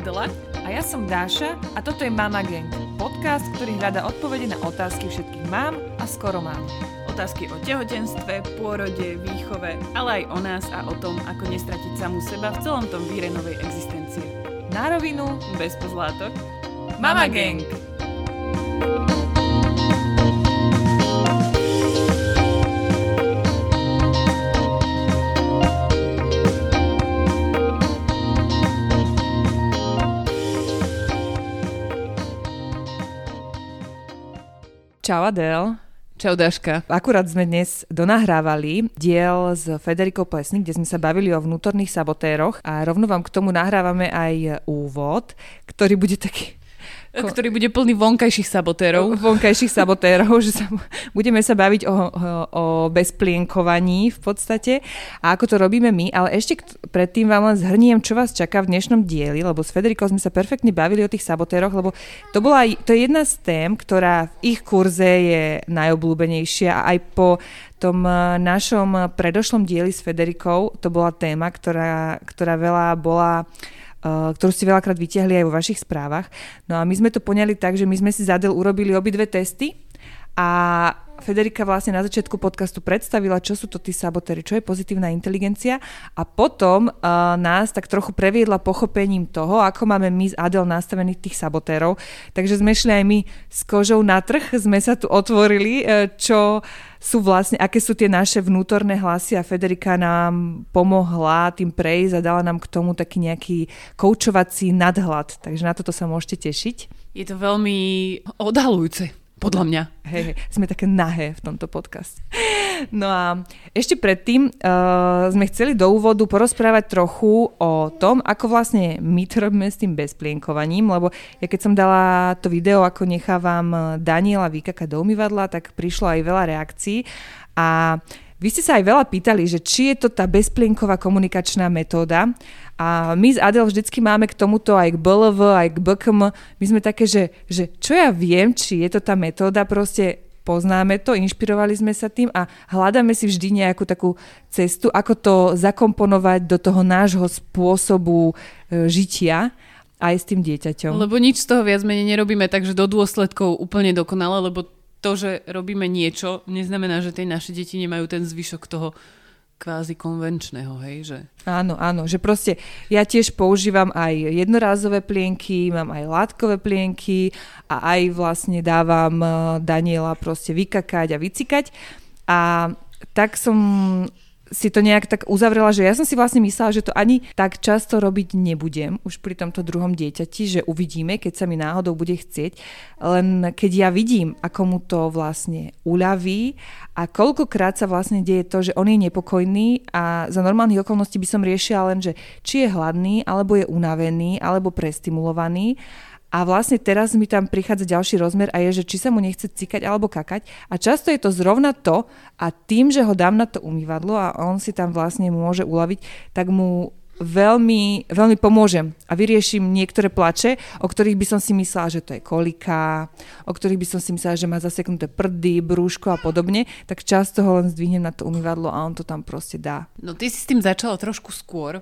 Adela. A ja som Dáša a toto je Mama Gang, podcast, ktorý hľadá odpovede na otázky všetkých mám a skoro mám. Otázky o tehotenstve, pôrode, výchove, ale aj o nás a o tom, ako nestratiť samú seba v celom tom víre novej existencie. Na rovinu, bez pozlátok. Mama Gang! Čau Adel. Čau Dáška. Akurát sme dnes donahrávali diel s Federikou Plesník, kde sme sa bavili o vnútorných sabotéroch a rovno vám k tomu nahrávame aj úvod, ktorý bude taký... Ktorý bude plný vonkajších sabotérov. Že budeme sa baviť o bezplienkovaní v podstate a ako to robíme my, ale ešte predtým vám len zhrniem, čo vás čaká v dnešnom dieli, lebo s Federikou sme sa perfektne bavili o tých sabotéroch, lebo to je jedna z tém, ktorá v ich kurze je najobľúbenejšia a aj po tom našom predošlom dieli s Federikou to bola téma, ktorá veľa bola... ktorú ste veľakrát vytiahli aj vo vašich správach. No a my sme to poňali tak, že my sme si za Adel urobili obidve testy a Federika vlastne na začiatku podcastu predstavila, čo sú to tí sabotéry, čo je pozitívna inteligencia a potom nás tak trochu previedla pochopením toho, ako máme my z Adel nastavených tých sabotérov. Takže sme šli aj my s kožou na trh, sme sa tu otvorili, čo sú vlastne, aké sú tie naše vnútorné hlasy a Federika nám pomohla tým prejsť a dala nám k tomu taký nejaký koučovací nadhľad. Takže na toto sa môžete tešiť. Je to veľmi odhalujúce, podľa mňa. Hej, sme také nahé v tomto podcaste. No a ešte predtým sme chceli do úvodu porozprávať trochu o tom, ako vlastne my to robíme s tým bezplienkovaním, lebo ja keď som dala to video, ako nechávam Daniela vykakať do umývadla, tak prišlo aj veľa reakcií a vy ste sa aj veľa pýtali, že či je to tá bezplienková komunikačná metóda a my z Adel vždycky máme k tomuto aj k BLV, aj k BKM, my sme také, že čo ja viem, či je to tá metóda, proste poznáme to, inšpirovali sme sa tým a hľadáme si vždy nejakú takú cestu, ako to zakomponovať do toho nášho spôsobu žitia aj s tým dieťaťom. Lebo nič z toho viac menej nerobíme, takže do dôsledkov úplne dokonale, lebo to, že robíme niečo, neznamená, že tie naše deti nemajú ten zvyšok toho kvázi konvenčného, hej, že... Áno, že proste ja tiež používam aj jednorázové plienky, mám aj látkové plienky a aj vlastne dávam Daniela proste vykakať a vycikať a tak som si to nejak tak uzavrela, že ja som si vlastne myslela, že to ani tak často robiť nebudem už pri tomto druhom dieťati, že uvidíme, keď sa mi náhodou bude chcieť, len keď ja vidím, ako mu to vlastne uľaví a koľkokrát sa vlastne deje to, že on je nepokojný a za normálnych okolností by som riešila len, že či je hladný, alebo je unavený, alebo prestimulovaný. A vlastne teraz mi tam prichádza ďalší rozmer a je, že či sa mu nechce cikať alebo kakať. A často je to zrovna to a tým, že ho dám na to umývadlo a on si tam vlastne môže uľaviť, tak mu veľmi, veľmi pomôžem a vyrieším niektoré plače, o ktorých by som si myslela, že to je kolika, o ktorých by som si myslela, že má zaseknuté prdy, brúško a podobne, tak často ho len zdvihnem na to umývadlo a on to tam proste dá. No ty si s tým začala trošku skôr,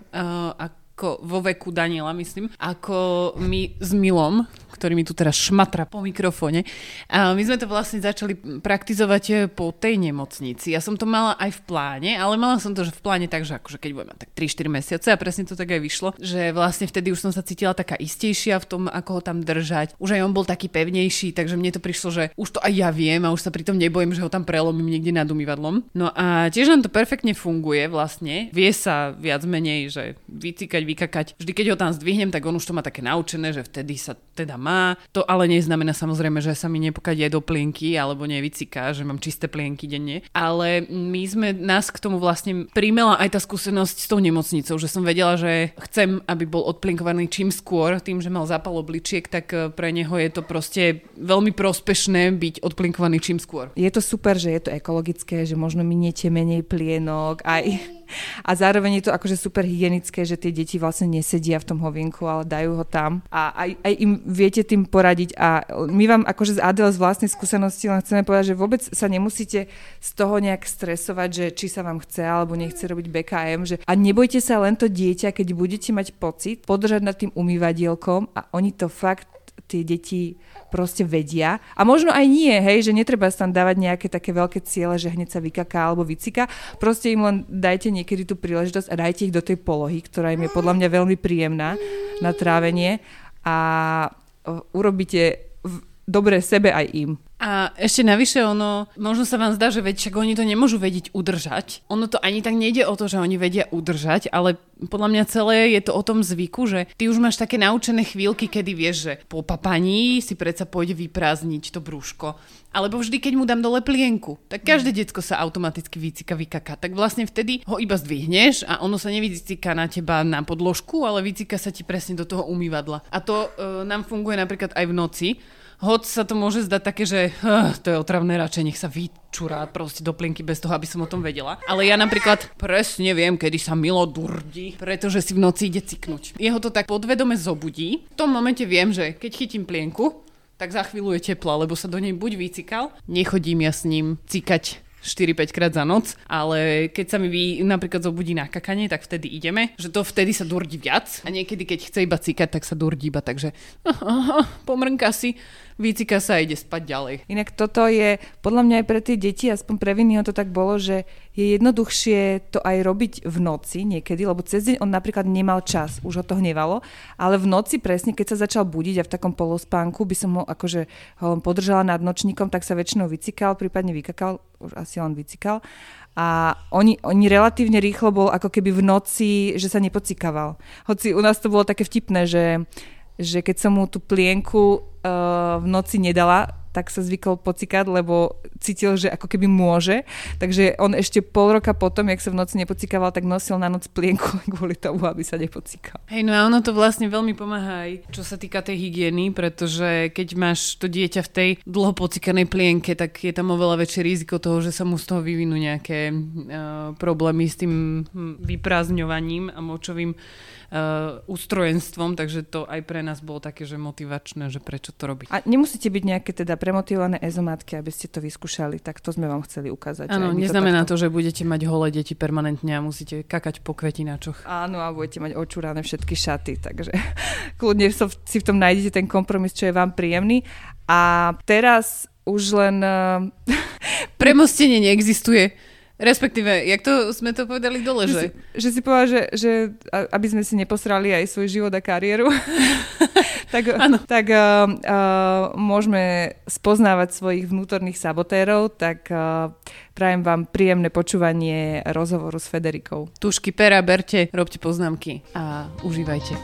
ako vo veku Daniela, myslím, ako my s Milom, ktorý mi tu teraz šmatra po mikrofóne. A my sme to vlastne začali praktizovať po tej nemocnici. Ja som to mala aj v pláne, ale mala som to, že v pláne tak, že akože keď budem mať tak 3-4 mesiace a presne to tak aj vyšlo, že vlastne vtedy už som sa cítila taká istejšia v tom, ako ho tam držať. Už aj on bol taký pevnejší, takže mne to prišlo, že už to aj ja viem a už sa pritom nebojím, že ho tam prelomím niekde nad umývadlom. No a tiež nám to perfektne funguje vlastne. Vie sa viac menej, že vycikať, vykakať. Vždy, keď ho tam zdvihnem, tak on už to má také naučené, že vtedy sa teda má. To ale neznamená samozrejme, že sa mi nepokadí aj do plienky alebo nevyciká, že mám čisté plienky denne. Ale nás k tomu vlastne primela aj tá skúsenosť s tou nemocnicou, že som vedela, že chcem, aby bol odplienkovaný čím skôr, tým, že mal zápal obličiek, tak pre neho je to proste veľmi prospešné byť odplienkovaný čím skôr. Je to super, že je to ekologické, že možno miniete menej plienok, aj A zároveň je to akože super hygienické, že tie deti vlastne nesedia v tom hovienku, ale dajú ho tam. A aj im viete tým poradiť. A my vám akože z Adele z vlastnej skúsenosti len chceme povedať, že vôbec sa nemusíte z toho nejak stresovať, že či sa vám chce alebo nechce robiť BKM. A nebojte sa len to dieťa, keď budete mať pocit, podržať nad tým umývadielkom a oni to fakt, tie deti proste vedia. A možno aj nie, hej, že netreba sa tam dávať nejaké také veľké ciele, že hneď sa vykaká alebo vycika. Proste im len dajte niekedy tú príležitosť a dajte ich do tej polohy, ktorá im je podľa mňa veľmi príjemná na trávenie a urobíte dobre sebe aj im. A ešte navyše možno sa vám zdá, že však oni to nemôžu vedieť udržať. Ono to ani tak nejde o to, že oni vedia udržať, ale podľa mňa celé je to o tom zvyku, že ty už máš také naučené chvíľky, kedy vieš, že po papaní si predsa pôjde vyprázdniť to brúško. Alebo vždy, keď mu dám dole plienku, tak každé decko sa automaticky vykaká. Tak vlastne vtedy ho iba zdvihneš a ono sa nevycíka na teba na podložku, ale vycíka sa ti presne do toho umývadla. A to nám funguje napríklad aj v noci. Hoď sa to môže zdať také, že to je otravné, radšej nech sa vyčurá proste do plienky bez toho, aby som o tom vedela. Ale ja napríklad presne viem, kedy sa Milo durdí, pretože si v noci ide ciknúť. Jeho to tak podvedome zobudí. V tom momente viem, že keď chytím plienku, tak za chvíľu je tepla, lebo sa do nej buď vycikal, nechodím ja s ním cikať 4-5 krát za noc, ale keď sa mi napríklad zobudí na kakanie, tak vtedy ideme, že to vtedy sa durdí viac a niekedy, keď chce iba cikať, tak sa durdí iba, takže pomrnka si, vycika sa a ide spať ďalej. Inak toto je podľa mňa aj pre tie deti, aspoň pre Vinnyho to tak bolo, že je jednoduchšie to aj robiť v noci niekedy, lebo cez deň on napríklad nemal čas, už ho to hnevalo, ale v noci presne, keď sa začal budiť a v takom polospánku by som ho akože ho podržala nad nočníkom, tak sa väčšinou vycikal, prípadne vykakal, už asi len vycikal. A oni relatívne rýchlo bol ako keby v noci, že sa nepocikával. Hoci u nás to bolo také vtipné, že keď som mu tú plienku v noci nedala, tak sa zvykol pocikať, lebo cítil, že ako keby môže. Takže on ešte pol roka potom, jak sa v noci nepocikával, tak nosil na noc plienku kvôli tomu, aby sa nepocikal. Hej, no a ono to vlastne veľmi pomáha aj, čo sa týka tej hygieny, pretože keď máš to dieťa v tej dlho pocikanej plienke, tak je tam oveľa väčšie riziko toho, že sa mu z toho vyvinú nejaké problémy s tým vyprázdňovaním a močovým ústrojenstvom, takže to aj pre nás bolo také, že motivačné, že prečo to robiť. A nemusíte byť nejaké teda premotivované ezomatky, aby ste to vyskúšali, tak to sme vám chceli ukázať. Áno, neznamená to, že budete mať holé deti permanentne a musíte kakať po kvetináčoch. Áno, a budete mať očúrané všetky šaty, takže kľudne si v tom nájdete ten kompromis, čo je vám príjemný. A teraz už len... Premostenie neexistuje. Respektíve, jak to sme to povedali dole, že... Že si povedal, že aby sme si neposrali aj svoj život a kariéru, tak môžeme spoznávať svojich vnútorných sabotérov, tak prajem vám príjemné počúvanie rozhovoru s Federikou. Tušky, pera, berte, robte poznámky a užívajte.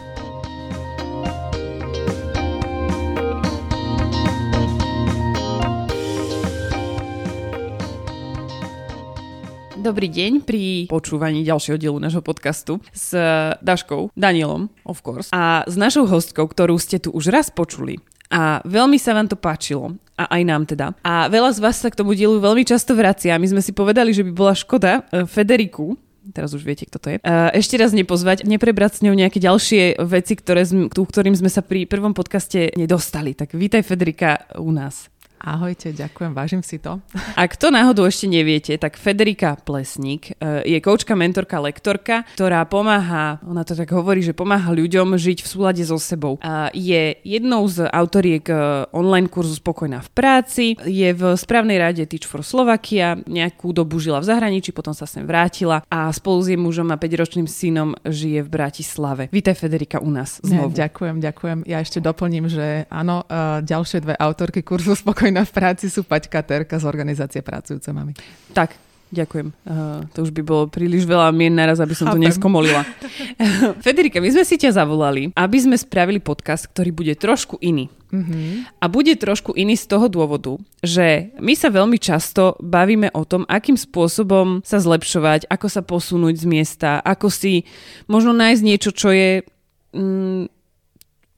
Dobrý deň pri počúvaní ďalšieho dielu nášho podcastu s Daškou, Danielom, of course, a s našou hostkou, ktorú ste tu už raz počuli. A veľmi sa vám to páčilo. A aj nám teda. A veľa z vás sa k tomu dielu veľmi často vracia. My sme si povedali, že by bola škoda Federiku, teraz už viete, kto to je, ešte raz nepozvať, neprebrať s ňou nejaké ďalšie veci, ktorým sme sa pri prvom podcaste nedostali. Tak vítaj, Federika, u nás. Ahojte, ďakujem, vážim si to. Ak to náhodou ešte neviete, tak Federika Plesník je koučka, mentorka, lektorka, ktorá pomáha, ona to tak hovorí, že pomáha ľuďom žiť v súlade so sebou. Je jednou z autoriek online kurzu Spokojná v práci, je v správnej rade Teach for Slovakia, nejakú dobu žila v zahraničí, potom sa sem vrátila a spolu s jej mužom a 5-ročným synom žije v Bratislave. Vítaj, Federika, u nás znovu. Ďakujem. Ja ešte doplním, že áno, ďalšie dve autorky kurzu Spokojná v práci sú Paťka Terka z organizácie Pracujúce mamy. Tak, ďakujem. To už by bolo príliš veľa mien naraz, aby som to neskomolila. Federika, my sme si ťa zavolali, aby sme spravili podcast, ktorý bude trošku iný. Mm-hmm. A bude trošku iný z toho dôvodu, že my sa veľmi často bavíme o tom, akým spôsobom sa zlepšovať, ako sa posunúť z miesta, ako si možno nájsť niečo, čo je...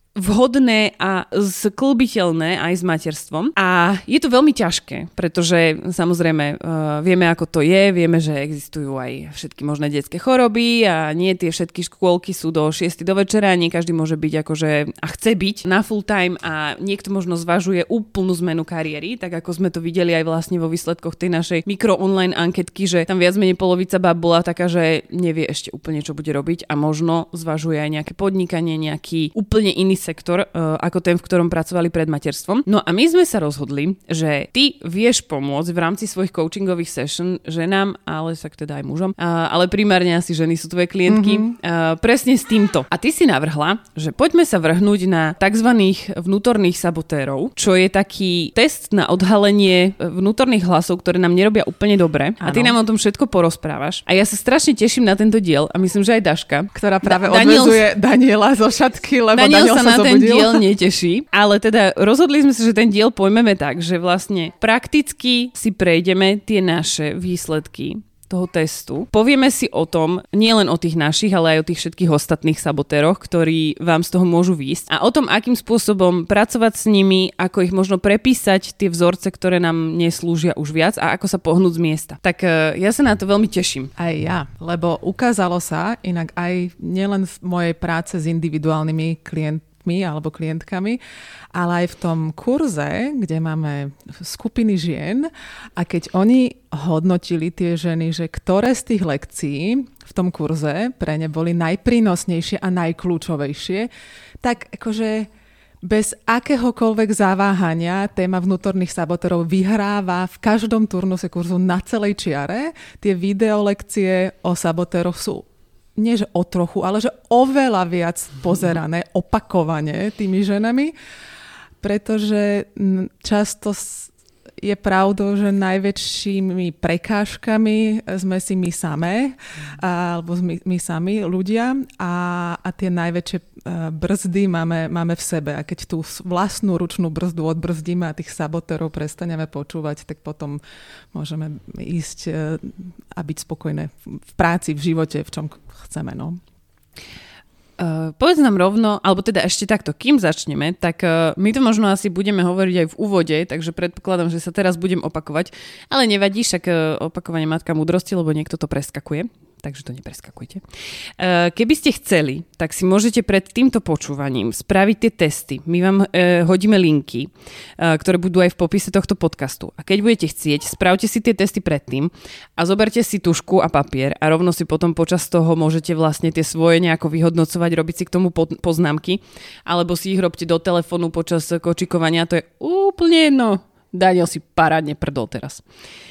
vhodné a sklbiteľné aj s materstvom. A je to veľmi ťažké, pretože samozrejme vieme, ako to je, vieme, že existujú aj všetky možné detské choroby a nie tie všetky škôlky sú do 6 do večera, nie každý môže byť akože a chce byť na full time a niekto možno zvažuje úplnú zmenu kariéry, tak ako sme to videli aj vlastne vo výsledkoch tej našej mikro-online anketky, že tam viac menej polovica báb bola taká, že nevie ešte úplne, čo bude robiť a možno zvažuje aj nejaké podnikanie, nejaký úplne iný sektor, ako ten, v ktorom pracovali pred materstvom. No a my sme sa rozhodli, že ty vieš pomôcť v rámci svojich coachingových session ženám, ale však teda aj mužom, ale primárne asi ženy sú tvoje klientky, presne s týmto. A ty si navrhla, že poďme sa vrhnúť na takzvaných vnútorných sabotérov, čo je taký test na odhalenie vnútorných hlasov, ktoré nám nerobia úplne dobre. A ty nám o tom všetko porozprávaš. A ja sa strašne teším na tento diel a myslím, že aj Daška, ktorá práve odvezuje Daniela zo šatky, lebo Daniel sa na ten diel neteší, ale teda rozhodli sme sa, že ten diel pojmeme tak, že vlastne prakticky si prejdeme tie naše výsledky toho testu. Povieme si o tom, nielen o tých našich, ale aj o tých všetkých ostatných sabotéroch, ktorí vám z toho môžu výjsť a o tom, akým spôsobom pracovať s nimi, ako ich možno prepísať tie vzorce, ktoré nám neslúžia už viac a ako sa pohnúť z miesta. Tak ja sa na to veľmi teším. Aj ja, lebo ukázalo sa inak aj nielen v mojej práce s individuálnymi klientmi alebo klientkami, ale aj v tom kurze, kde máme skupiny žien a keď oni hodnotili tie ženy, že ktoré z tých lekcií v tom kurze pre ne boli najprínosnejšie a najkľúčovejšie, tak akože bez akéhokoľvek zaváhania téma vnútorných sabotérov vyhráva v každom turnuse kurzu na celej čiare. Tie videolekcie o sabotéroch sú nie že o trochu, ale že oveľa viac pozerané, opakovane tými ženami, pretože často je pravdou, že najväčšími prekážkami sme si my samé, alebo my sami ľudia a tie najväčšie brzdy máme v sebe. A keď tú vlastnú ručnú brzdu odbrzdíme a tých sabotérov prestaneme počúvať, tak potom môžeme ísť a byť spokojné v práci, v živote, v čom chceme. No. Povedz nám rovno, alebo teda ešte takto, kým začneme, tak my to možno asi budeme hovoriť aj v úvode, takže predpokladám, že sa teraz budem opakovať, ale nevadí, však opakovanie matka múdrosti, lebo niekto to preskakuje. Takže to nepreskakujte. Keby ste chceli, tak si môžete pred týmto počúvaním spraviť tie testy. My vám hodíme linky, ktoré budú aj v popise tohto podcastu. A keď budete chcieť, spravte si tie testy predtým a zoberte si tušku a papier a rovno si potom počas toho môžete vlastne tie svoje nejako vyhodnocovať, robiť si k tomu poznámky, alebo si ich robte do telefónu počas kočikovania. To je úplne jedno. Daniel si parádne prdol teraz.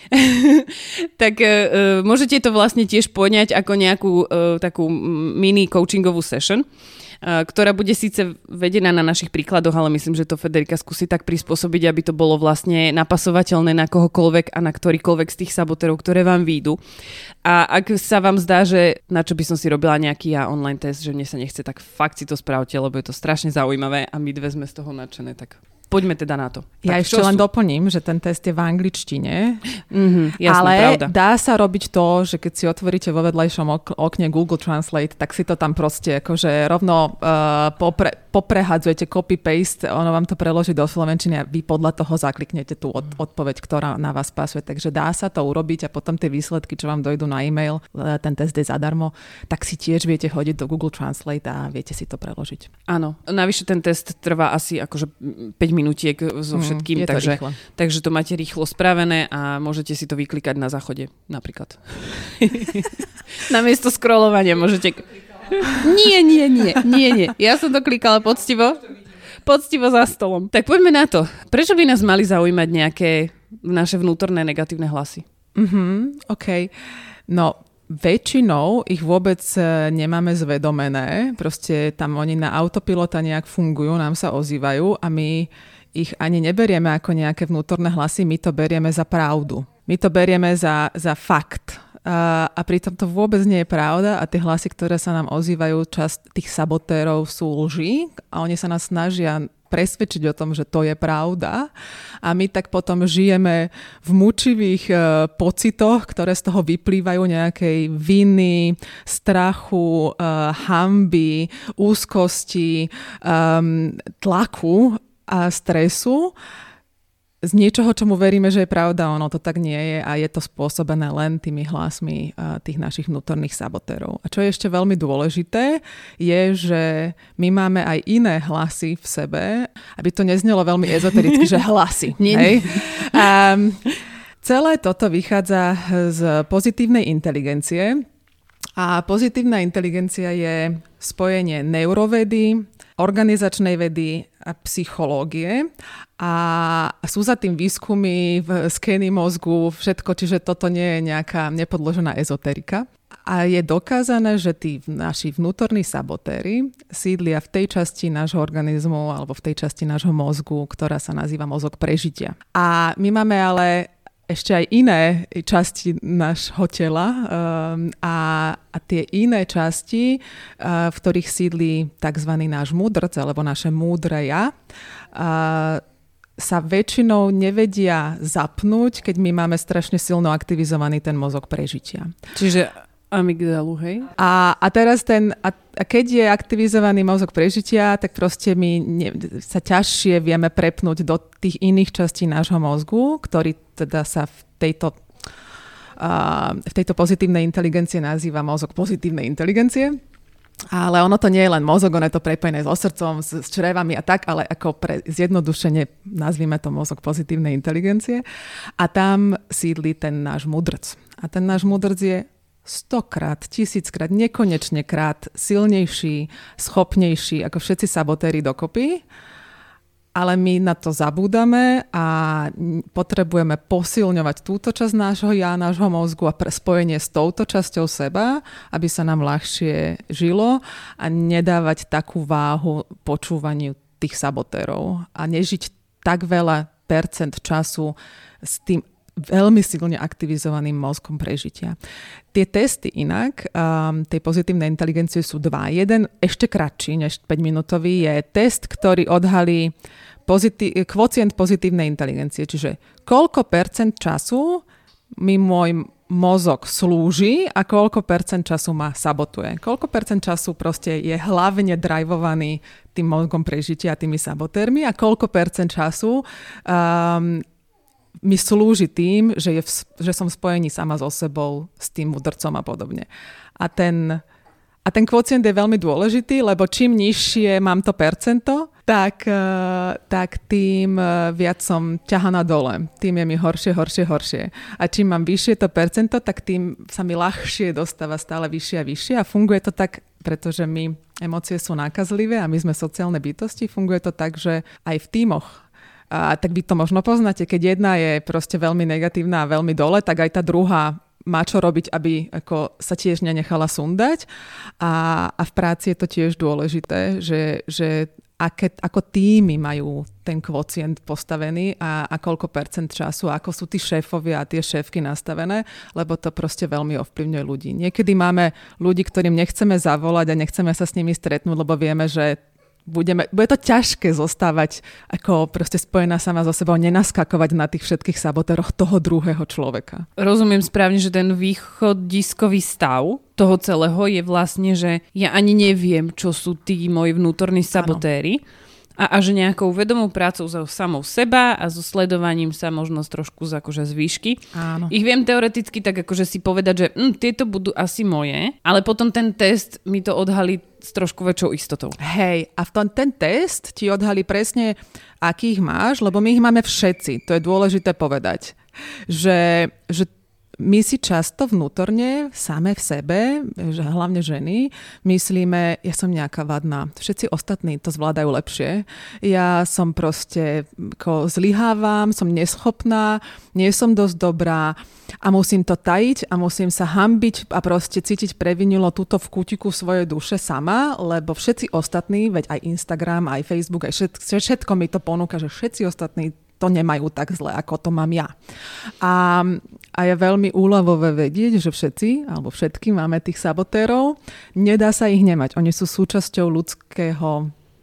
Tak môžete to vlastne tiež poňať ako nejakú takú mini coachingovú session, ktorá bude síce vedená na našich príkladoch, ale myslím, že to Federika skúsi tak prispôsobiť, aby to bolo vlastne napasovateľné na kohokoľvek a na ktorýkoľvek z tých sabotérov, ktoré vám výjdu. A ak sa vám zdá, že na čo by som si robila nejaký online test, že mne sa nechce, tak fakt si to spravte, lebo je to strašne zaujímavé a my dve sme z toho nadšené, tak poďme teda na to. Ja tak ešte len doplním, že ten test je v angličtine, jasné, ale pravda. Dá sa robiť to, že keď si otvoríte vo vedľajšom okne Google Translate, tak si to tam proste akože rovno poprehadzujete copy-paste, ono vám to preloží do slovenčiny a vy podľa toho zakliknete tú odpoveď, ktorá na vás pasuje. Takže dá sa to urobiť a potom tie výsledky, čo vám dojdú na e-mail, ten test je zadarmo, tak si tiež viete hodiť do Google Translate a viete si to preložiť. Áno, navyše ten test trvá asi akože 5 minútiek so všetkým, takže to máte rýchlo spravené a môžete si to vyklikať na záchode napríklad. Namiesto scrollovania môžete... Nie. Ja som to klikala poctivo za stolom. Tak poďme na to. Prečo by nás mali zaujímať nejaké naše vnútorné negatívne hlasy? OK. No, väčšinou ich vôbec nemáme zvedomené. Proste tam oni na autopilota nejak fungujú, nám sa ozývajú a my ich ani neberieme ako nejaké vnútorné hlasy, my to berieme za pravdu. My to berieme za fakt. A pritom to vôbec nie je pravda a tie hlasy, ktoré sa nám ozývajú, časť tých sabotérov sú lži a oni sa nás snažia presvedčiť o tom, že to je pravda. A my tak potom žijeme v mučivých pocitoch, ktoré z toho vyplývajú nejakej viny, strachu, hanby, úzkosti, tlaku a stresu z niečoho, čomu veríme, že je pravda, ono to tak nie je a je to spôsobené len tými hlasmi tých našich vnútorných sabotérov. A čo je ešte veľmi dôležité, je, že my máme aj iné hlasy v sebe, aby to neznelo veľmi ezotericky, že hlasy. Hej? Celé toto vychádza z pozitívnej inteligencie a pozitívna inteligencia je spojenie neurovedy, organizačnej vedy a psychológie a sú za tým výskumy v skény mozgu, všetko, čiže toto nie je nejaká nepodložená ezoterika. A je dokázané, že tí naši vnútorní sabotéri sídlia v tej časti nášho organizmu alebo v tej časti nášho mozgu, ktorá sa nazýva mozog prežitia. A my máme ale ešte aj iné časti nášho tela a tie iné časti, v ktorých sídli tzv. Náš múdrc alebo naše múdre ja, sa väčšinou nevedia zapnúť, keď my máme strašne silno aktivizovaný ten mozog prežitia. Čiže amygdalu, hej? A teraz keď je aktivizovaný mozog prežitia, tak proste my sa ťažšie vieme prepnúť do tých iných častí nášho mozgu, ktorý teda sa v tejto pozitívnej inteligencie nazýva mozog pozitívnej inteligencie. Ale ono to nie je len mozog, ono je to prepojené so srdcom, s črevami a tak, ale ako zjednodušene nazvime to mozog pozitívnej inteligencie. A tam sídli ten náš mudrc. A ten náš mudrc je 100-krát, 1000-krát, nekonečne krát silnejší, schopnejší ako všetci sabotéri dokopy. Ale my na to zabúdame a potrebujeme posilňovať túto časť nášho ja, nášho mozgu a spojenie s touto časťou seba, aby sa nám ľahšie žilo a nedávať takú váhu počúvaniu tých sabotérov a nežiť tak veľa percent času s tým veľmi silne aktivizovaným mozkom prežitia. Tie testy inak, tej pozitívnej inteligencie sú dva. Jeden ešte kratší než 5-minútový je test, ktorý odhalí kvocient pozitívnej inteligencie, čiže koľko percent času mi môj mozog slúži a koľko percent času ma sabotuje. Koľko percent času proste je hlavne drivovaný tým mozgom prežitia a tými sabotérmi a koľko percent času mi slúži tým, že som v spojení sama so sebou, s tým mudrcom a podobne. A ten kvocient je veľmi dôležitý, lebo čím nižšie mám to percento, tak tým viac som ťahaná dole. Tým je mi horšie. A čím mám vyššie to percento, tak tým sa mi ľahšie dostáva stále vyššie a vyššie. A funguje to tak, pretože emócie sú nákazlivé a my sme sociálne bytosti. Funguje to tak, že aj v tímoch, a tak vy to možno poznáte, keď jedna je proste veľmi negatívna a veľmi dole, tak aj tá druhá má čo robiť, aby ako sa tiež nenechala sundať. A v práci je to tiež dôležité, že ako týmy majú ten kvocient postavený a koľko percent času, ako sú tí šéfovia a tie šéfky nastavené, lebo to proste veľmi ovplyvňuje ľudí. Niekedy máme ľudí, ktorým nechceme zavolať a nechceme sa s nimi stretnúť, lebo vieme, že bude to ťažké zostávať ako proste spojená sama so sebou, nenaskakovať na tých všetkých sabotéroch toho druhého človeka. Rozumiem správne, že ten východiskový stav toho celého je vlastne, že ja ani neviem, čo sú tí moji vnútorní sabotéri. A že nejakou vedomou prácou so samou seba a so sledovaním sa možno trošku z výšky. Áno. Ich viem teoreticky tak akože si povedať, že tieto budú asi moje, ale potom ten test mi to odhalí s trošku väčšou istotou. Hej, a ten test ti odhalí presne, akých máš, lebo my ich máme všetci. To je dôležité povedať. Že my si často vnútorne, same v sebe, že hlavne ženy, myslíme, ja som nejaká vadná. Všetci ostatní to zvládajú lepšie. Ja som proste zlyhávam, som neschopná, nie som dosť dobrá a musím to tajiť a musím sa hanbiť a proste cítiť previnilo túto v kútiku svojej duše sama, lebo všetci ostatní, veď aj Instagram, aj Facebook, aj všetko mi to ponúka, že všetci ostatní to nemajú tak zle, ako to mám ja. A je veľmi úľavové vedieť, že všetci, alebo všetky máme tých sabotérov. Nedá sa ich nemať. Oni sú súčasťou ľudského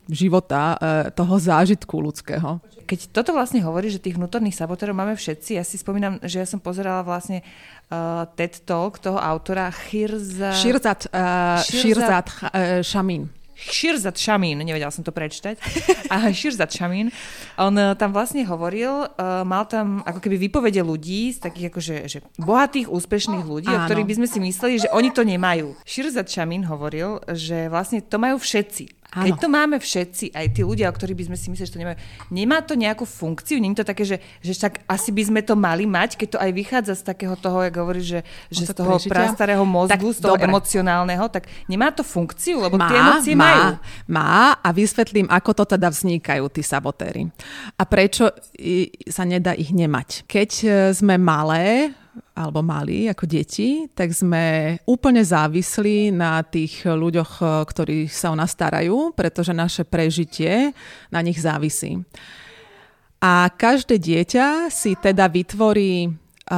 života, toho zážitku ľudského. Keď toto vlastne hovorí, že tých vnútorných sabotérov máme všetci, ja si spomínam, že ja som pozerala vlastne TED Talk toho autora Shirzad Shamin. Shirzad Shamin, nevedela som to prečítať. A Shirzad Shamin, on tam vlastne hovoril, mal tam ako keby výpovede ľudí, z takých akože že bohatých, úspešných ľudí, o ktorých by sme si mysleli, že oni to nemajú. Shirzad Shamin hovoril, že vlastne to majú všetci. Keď to máme všetci, aj tí ľudia, o ktorých by sme si mysleli, že to nemajú, nemá to nejakú funkciu? Nie je to také, že však asi by sme to mali mať, keď to aj vychádza z takého toho, jak hovoríš, že z toho prastarého mozgu, z toho emocionálneho, tak nemá to funkciu, lebo tie emócie majú. Má a vysvetlím, ako to teda vznikajú, tí sabotéry. A prečo sa nedá ich nemať. Keď sme malé, alebo mali ako deti, tak sme úplne závislí na tých ľuďoch, ktorí sa o nás starajú, pretože naše prežitie na nich závisí. A každé dieťa si teda vytvorí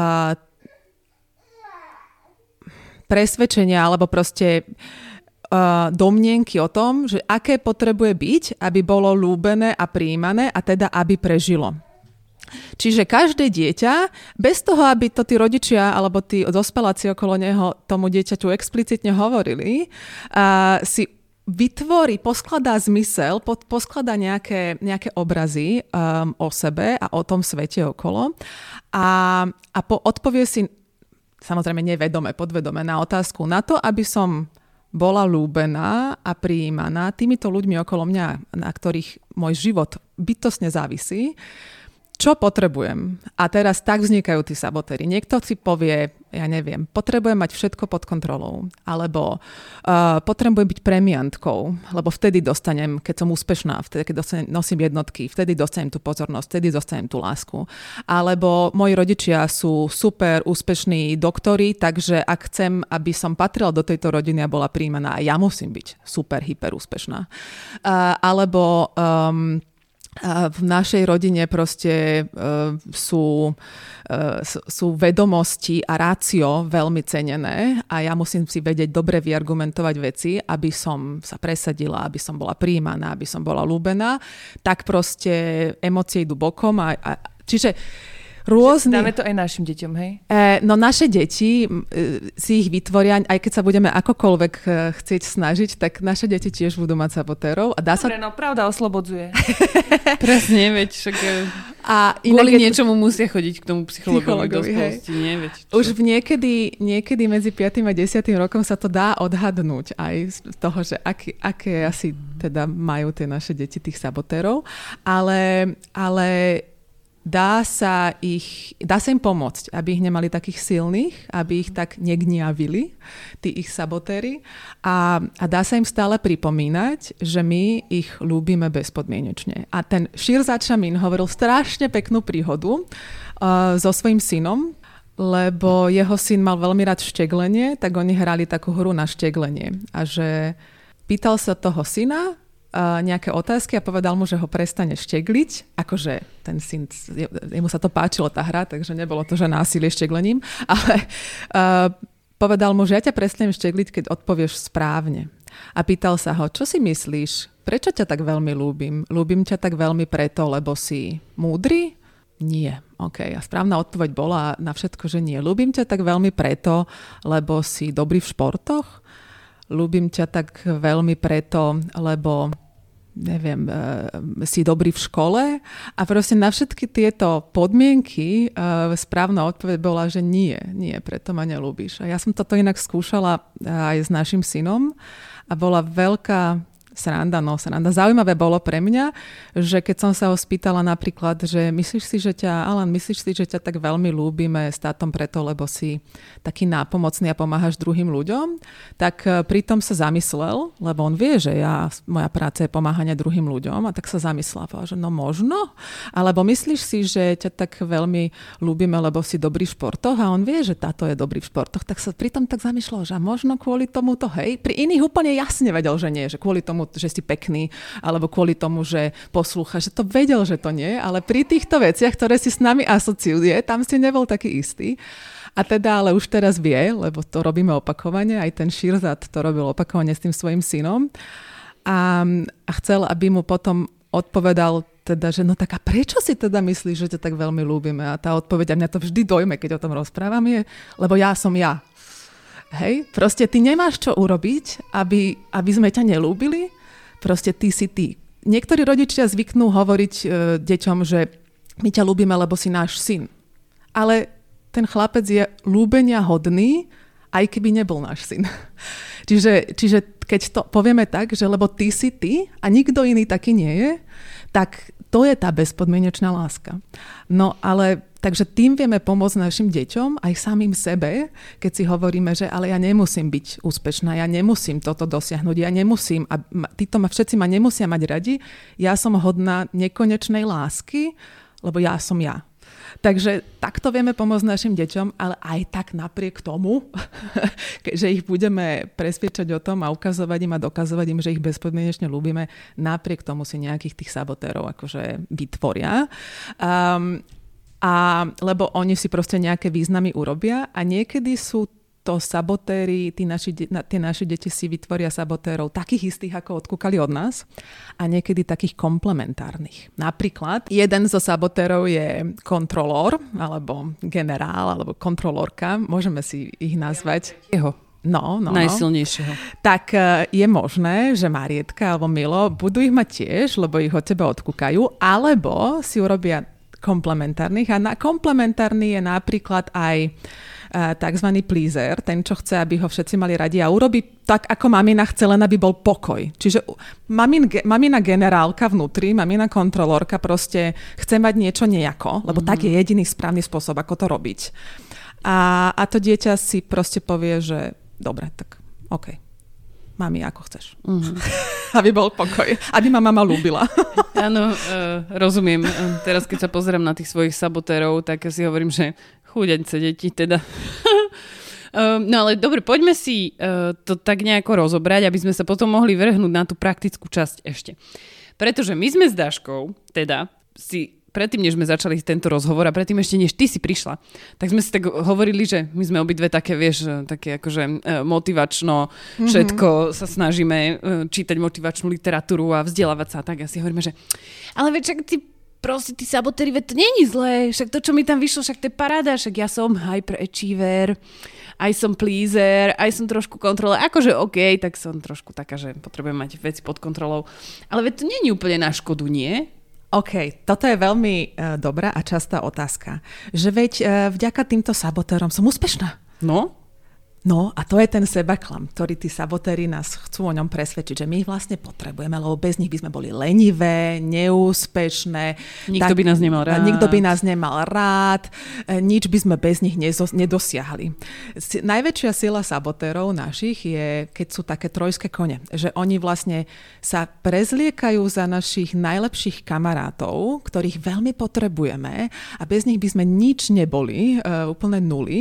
presvedčenia alebo proste domnienky o tom, že aké potrebuje byť, aby bolo ľúbené a prijímané a teda aby prežilo. Čiže každé dieťa, bez toho, aby to tí rodičia alebo tí dospeláci okolo neho tomu dieťaťu explicitne hovorili, si vytvorí, poskladá zmysel, poskladá nejaké obrazy o sebe a o tom svete okolo a odpovie si, samozrejme nevedome, podvedome na otázku na to, aby som bola ľúbená a prijímaná týmito ľuďmi okolo mňa, na ktorých môj život bytostne závisí. Čo potrebujem? A teraz tak vznikajú tí sabotéri. Niekto si povie, ja neviem, potrebujem mať všetko pod kontrolou. Alebo potrebujem byť premiantkou, lebo vtedy dostanem, keď som úspešná, vtedy, keď nosím jednotky, vtedy dostanem tú pozornosť, vtedy dostanem tú lásku. Alebo moji rodičia sú super úspešní doktori, takže ak chcem, aby som patrila do tejto rodiny a bola prijímaná, ja musím byť super, hyper úspešná. Alebo v našej rodine proste sú vedomosti a rácio veľmi cenené a ja musím si vedieť dobre vyargumentovať veci, aby som sa presadila, aby som bola prijímaná, aby som bola ľúbená, tak proste emócie idú bokom čiže rôzne. Dáme to aj našim deťom, hej? No naše deti si ich vytvoria, aj keď sa budeme akokoľvek chcieť snažiť, tak naše deti tiež budú mať sabotérov. Dobre, no pravda oslobodzuje. Presne, veď však kvôli niečomu musia chodiť k tomu psychologovi dospelosti, nie? Veď, už niekedy medzi 5. a 10. rokom sa to dá odhadnúť aj z toho, že aké asi teda majú tie naše deti tých sabotérov, ale dá sa im pomôcť, aby ich nemali takých silných, aby ich tak negniavili, tí ich sabotéri. A dá sa im stále pripomínať, že my ich ľúbime bezpodmienečne. A ten Shirzad Shamin hovoril strašne peknú príhodu so svojím synom, lebo jeho syn mal veľmi rád šteglenie, tak oni hrali takú hru na šteglenie. A že pýtal sa toho syna nejaké otázky a povedal mu, že ho prestane štegliť. Akože ten syn, jemu sa to páčilo, tá hra, takže nebolo to, že násilie šteglením, ale povedal mu, že ja ťa prestanem štegliť, keď odpovieš správne. A pýtal sa ho, čo si myslíš? Prečo ťa tak veľmi ľúbim? Ľúbim ťa tak veľmi preto, lebo si múdry? Nie. OK. A správna odpoveď bola na všetko, že nie. Ľúbim ťa tak veľmi preto, lebo si dobrý v športoch? Ľúbim ťa tak veľmi preto, lebo neviem, si dobrý v škole a proste na všetky tieto podmienky správna odpoveď bola, že nie, preto ma neľúbiš. A ja som toto inak skúšala aj s našim synom a bola veľká sranda. Zaujímavé bolo pre mňa, že keď som sa ho spýtala napríklad, že myslíš si, že ťa tak veľmi ľúbime s tátom preto, lebo si taký nápomocný a pomáhaš druhým ľuďom, tak pritom sa zamyslel, lebo on vie, že moja práca je pomáhanie druhým ľuďom a tak sa zamyslel, že no možno, alebo myslíš si, že ťa tak veľmi ľúbime, lebo si dobrý v športoch a on vie, že táto je dobrý v športoch, tak sa pritom tak zamýšľal, že možno kvôli tomuto, hej, pri iných úplne jasne vedel, že nie, že kvôli tomu, že si pekný, alebo kvôli tomu, že poslúcha, že to vedel, že to nie, ale pri týchto veciach, ktoré si s nami asociuje, tam si nebol taký istý. A teda, ale už teraz vie, lebo to robíme opakovane, aj ten Shirzad to robil opakovane s tým svojim synom. a chcel, aby mu potom odpovedal teda, že no tak a prečo si teda myslíš, že ťa tak veľmi ľúbime? A tá odpoveď, a mňa to vždy dojme, keď o tom rozprávam, je, lebo ja som ja. Hej, proste ty nemáš čo urobiť, aby sme ťa nelúbili, proste ty si ty. Niektorí rodičia zvyknú hovoriť deťom, že my ťa ľúbime, lebo si náš syn. Ale ten chlapec je ľúbenia hodný, aj keby nebol náš syn. Čiže keď to povieme tak, že lebo ty si ty a nikto iný taký nie je, tak to je tá bezpodmienečná láska. No ale takže tým vieme pomôcť našim deťom, aj samým sebe, keď si hovoríme, že ale ja nemusím byť úspešná, ja nemusím toto dosiahnuť, ja nemusím, a všetci ma nemusia mať radi, ja som hodná nekonečnej lásky, lebo ja som ja. Takže takto vieme pomôcť našim deťom, ale aj tak napriek tomu, že ich budeme presviečať o tom a ukazovať im a dokazovať im, že ich bezpodmienečne ľúbime, napriek tomu si nejakých tých sabotérov akože vytvoria. Lebo oni si proste nejaké významy urobia a niekedy sú to sabotéri, tie naše deti si vytvoria sabotérov takých istých, ako odkúkali od nás a niekedy takých komplementárnych. Napríklad, jeden zo sabotérov je kontrolór, alebo generál, alebo kontrolórka, môžeme si ich nazvať. Jeho. No. Najsilnejšieho. Tak je možné, že Marietka alebo Milo budú ich mať tiež, lebo ich od teba odkúkajú, alebo si urobia komplementárnych. A komplementárny je napríklad aj takzvaný pleaser, ten, čo chce, aby ho všetci mali radi a urobí tak, ako mamina chce, len aby bol pokoj. Čiže mamina generálka vnútri, mamina kontrolórka proste chce mať niečo nejako, lebo tak je jediný správny spôsob, ako to robiť. A to dieťa si proste povie, že dobre, tak OK. Mami, ako chceš. Aby bol pokoj. Aby ma mama ľúbila. Áno, rozumiem. Teraz, keď sa pozerám na tých svojich sabotérov, tak si hovorím, že chúďaňce deti teda. No ale dobre, poďme si to tak nejako rozobrať, aby sme sa potom mohli vrhnúť na tú praktickú časť ešte. Pretože my sme s Dáškou, teda si predtým, než sme začali tento rozhovor a predtým ešte, než ty si prišla, tak sme si tak hovorili, že my sme obidve také, vieš, také akože motivačno, všetko sa snažíme čítať motivačnú literatúru a vzdelávať sa a tak. A si hovoríme, že ale veď však tí sabotéri, veď to není zlé, však to, čo mi tam vyšlo, však to je paráda, však ja som hyperachiever, aj som pleaser, aj som trošku kontrola, akože OK, tak som trošku taká, že potrebujem mať veci pod kontrolou. Ale veď to není úplne na škodu, nie? OK, toto je veľmi dobrá a častá otázka. Že veď vďaka týmto sabotérom som úspešná. No a to je ten sebaklam, ktorý tí sabotéri nás chcú o ňom presvedčiť, že my ich vlastne potrebujeme, lebo bez nich by sme boli lenivé, neúspešné. Nikto by nás nemal rád. Nikto by nás nemal rád, nič by sme bez nich nedosiahli. Najväčšia sila sabotérov našich je, keď sú také trojské kone, že oni vlastne sa prezliekajú za našich najlepších kamarátov, ktorých veľmi potrebujeme a bez nich by sme nič neboli, úplne nuly.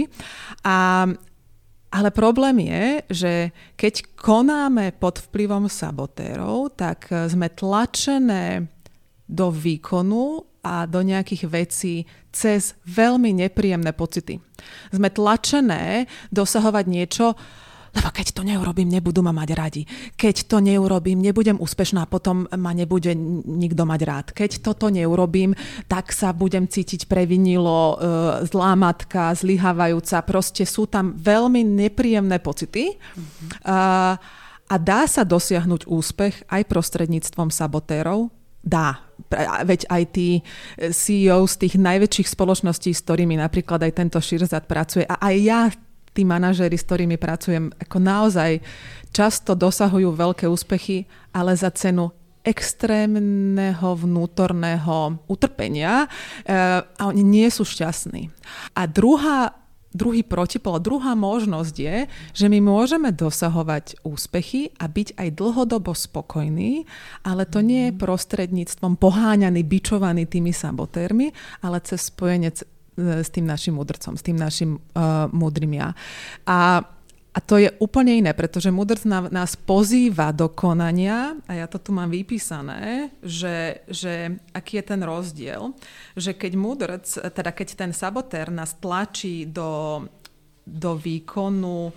Ale problém je, že keď konáme pod vplyvom sabotérov, tak sme tlačené do výkonu a do nejakých vecí cez veľmi nepríjemné pocity. Sme tlačené dosahovať niečo, lebo keď to neurobím, nebudú ma mať radi. Keď to neurobím, nebudem úspešná, potom ma nebude nikto mať rád. Keď toto neurobím, tak sa budem cítiť previnilo, zlá matka, zlyhávajúca. Proste sú tam veľmi nepríjemné pocity. A dá sa dosiahnuť úspech aj prostredníctvom sabotérov? Dá. Veď aj tí CEO z tých najväčších spoločností, s ktorými napríklad aj tento Širzad pracuje, a aj ja, tí manažéri, s ktorými pracujem, ako naozaj často dosahujú veľké úspechy, ale za cenu extrémneho vnútorného utrpenia a oni nie sú šťastní. A druhý protipol, druhá možnosť je, že my môžeme dosahovať úspechy a byť aj dlhodobo spokojní, ale to nie je prostredníctvom poháňaný, bičovaný tými sabotérmi, ale cez spojenie s tým našim mudrcom, s tým našim múdrym ja. A to je úplne iné, pretože mudrc nás pozýva do konania, a ja to tu mám vypísané, že aký je ten rozdiel, že keď ten sabotér nás tlačí do výkonu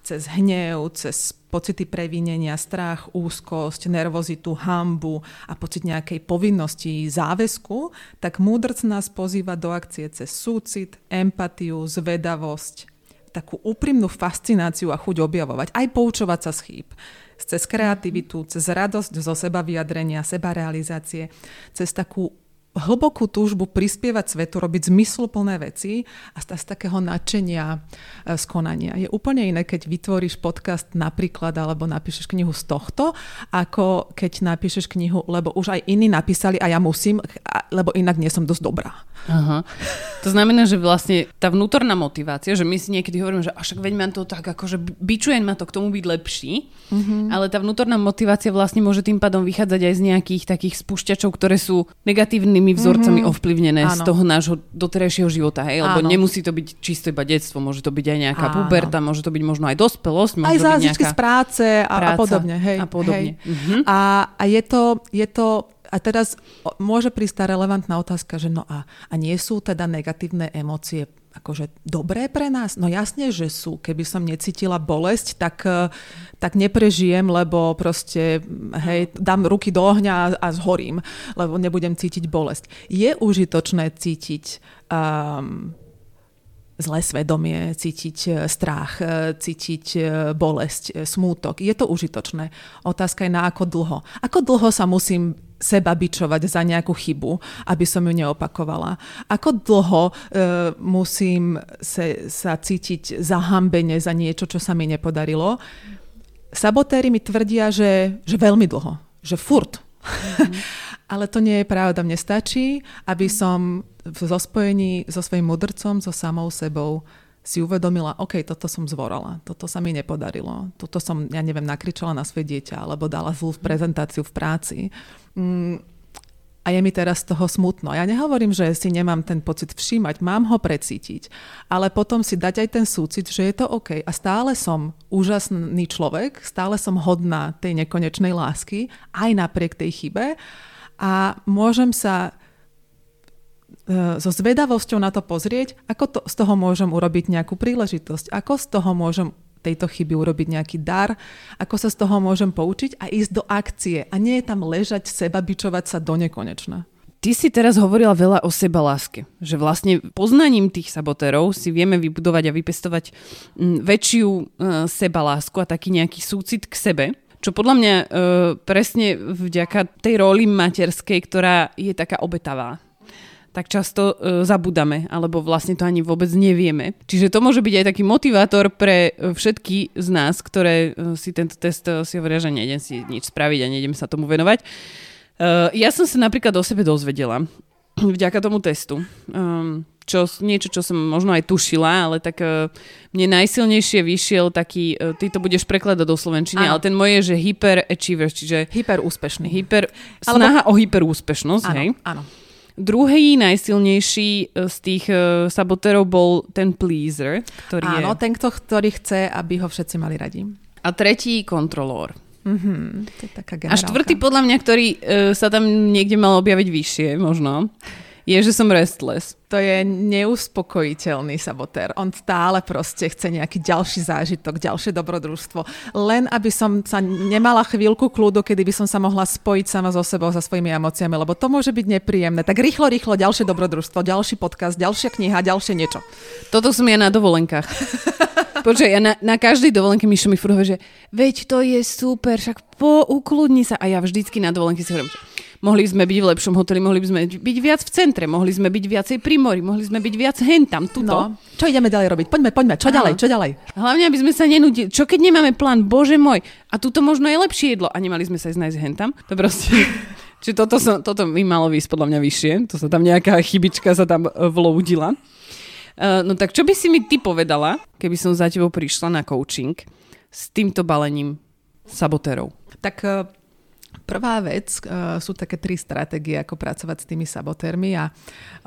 cez hnev, cez pocity prevínenia, strach, úzkosť, nervozitu, hanbu a pocit nejakej povinnosti, záväzku, tak múdrc nás pozýva do akcie cez súcit, empatiu, zvedavosť, takú úprimnú fascináciu a chuť objavovať, aj poučovať sa z chýb. Cez kreativitu, cez radosť zo seba vyjadrenia, sebarealizácie, cez takú hlbokú túžbu prispievať svetu, robiť zmysluplné veci a z takého nadšenia z konania. Je úplne iné, keď vytvoríš podcast napríklad, alebo napíšeš knihu z tohto, ako keď napíšeš knihu, lebo už aj iní napísali a ja musím, lebo inak nie som dosť dobrá. Aha. To znamená, že vlastne tá vnútorná motivácia, že my si niekedy hovoríme, že však veď ma to tak, akože bičujem ma to k tomu byť lepší, ale tá vnútorná motivácia vlastne môže tým pádom vychádzať aj z nejakých takých spúšťačov, ktoré sú negatívnymi vzorcami ovplyvnené z toho nášho doterajšieho života, hej? Lebo nemusí to byť čisto iba detstvo, môže to byť aj nejaká puberta, môže to byť možno aj dospelosť, môže aj to byť zážičky z práce a podobne. Hej, a podobne. Hej. A je to a teraz môže prísť tá relevantná otázka, že no a nie sú teda negatívne emócie akože dobré pre nás? No jasne, že sú. Keby som necítila bolesť, tak neprežijem, lebo proste dám ruky do ohňa a zhorím, lebo nebudem cítiť bolesť. Je užitočné cítiť zlé svedomie, cítiť strach, cítiť bolesť, smútok. Je to užitočné. Otázka je na ako dlho. Ako dlho sa musím seba bičovať za nejakú chybu, aby som ju neopakovala. Ako dlho musím sa cítiť zahambene za niečo, čo sa mi nepodarilo. Sabotéri mi tvrdia, že veľmi dlho, že furt. Ale to nie je pravda. Mne stačí, aby som zo spojení so svojím mudrcom, so samou sebou si uvedomila, OK, toto som zvorala, toto sa mi nepodarilo, toto som, nakričala na svoje dieťa, alebo dala zlú prezentáciu v práci. A je mi teraz z toho smutno. Ja nehovorím, že si nemám ten pocit všímať, mám ho precítiť, ale potom si dať aj ten súcit, že je to OK. A stále som úžasný človek, stále som hodná tej nekonečnej lásky, aj napriek tej chybe. A môžem sa so zvedavosťou na to pozrieť, ako z toho môžem urobiť nejakú príležitosť, ako z toho môžem tejto chyby urobiť nejaký dar, ako sa z toho môžem poučiť a ísť do akcie a nie je tam ležať, seba bičovať sa do nekonečna. Ty si teraz hovorila veľa o sebaláske, že vlastne poznaním tých sabotérov si vieme vybudovať a vypestovať väčšiu sebalásku a taký nejaký súcit k sebe, čo podľa mňa presne vďaka tej roli materskej, ktorá je taká obetavá, tak často zabudame, alebo vlastne to ani vôbec nevieme. Čiže to môže byť aj taký motivátor pre všetky z nás, ktoré si tento test si hovoria, že nejdem si nič spraviť a nejdem sa tomu venovať. Ja som sa napríklad o sebe dozvedela vďaka tomu testu. Niečo, čo som možno aj tušila, ale tak mne najsilnejšie vyšiel taký, ty to budeš prekladať do slovenčiny, ale ten môj je, že hyperachiever, čiže hyperúspešný. Snaha o hyperúspešnosť, hej? Áno. Druhý najsilnejší z tých sabotérov bol ten pleaser, ktorý áno, ten, ktorý chce, aby ho všetci mali radi. A tretí kontrolór. To je taká generálka. A štvrtý podľa mňa, ktorý sa tam niekde mal objaviť vyššie možno, je, že som restless. To je neuspokojiteľný sabotér. On stále proste chce nejaký ďalší zážitok, ďalšie dobrodružstvo. Len aby som sa nemala chvíľku kľudu, kedy by som sa mohla spojiť sama so sebou, so svojimi emóciami, lebo to môže byť nepríjemné. Tak rýchlo, ďalšie dobrodružstvo, ďalší podcast, ďalšia kniha, ďalšie niečo. Toto som ja na dovolenkách. Počkaj, ja na každej dovolenke Mišo mi furt hovorí, že veď to je super, však ukludni sa. A ja vždycky na dovolenke si hovorím, že mohli sme byť v lepšom hoteli, mohli by sme byť viac v centre, mohli sme byť viacej pri mori, mohli sme byť viac hentam, tuto. No, čo ideme ďalej robiť? Poďme, čo ďalej? Hlavne, aby sme sa nenudili. Čo keď nemáme plán, bože môj, a tuto možno je lepšie jedlo a nemali sme sa ísť nájsť hentam? To proste... Čiže toto mi malo výsť podľa mňa vyššie, to sa tam nejaká chybička sa tam vloudila. No tak čo by si mi ty povedala, keby som za tebou prišla na coaching s týmto balením sabotérov? Tak prvá vec sú také 3 stratégie, ako pracovať s tými sabotérmi a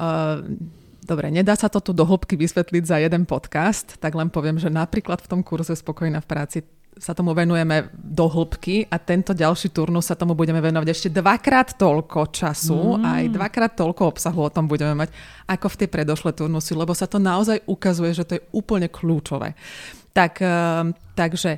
dobre, nedá sa to tu do hĺbky vysvetliť za jeden podcast, tak len poviem, že napríklad v tom kurze Spokojná v práci sa tomu venujeme do hĺbky a tento ďalší turnus sa tomu budeme venovať ešte 2-krát toľko času a aj 2-krát toľko obsahu o tom budeme mať ako v tej predošlej turnusy, lebo sa to naozaj ukazuje, že to je úplne kľúčové. Takže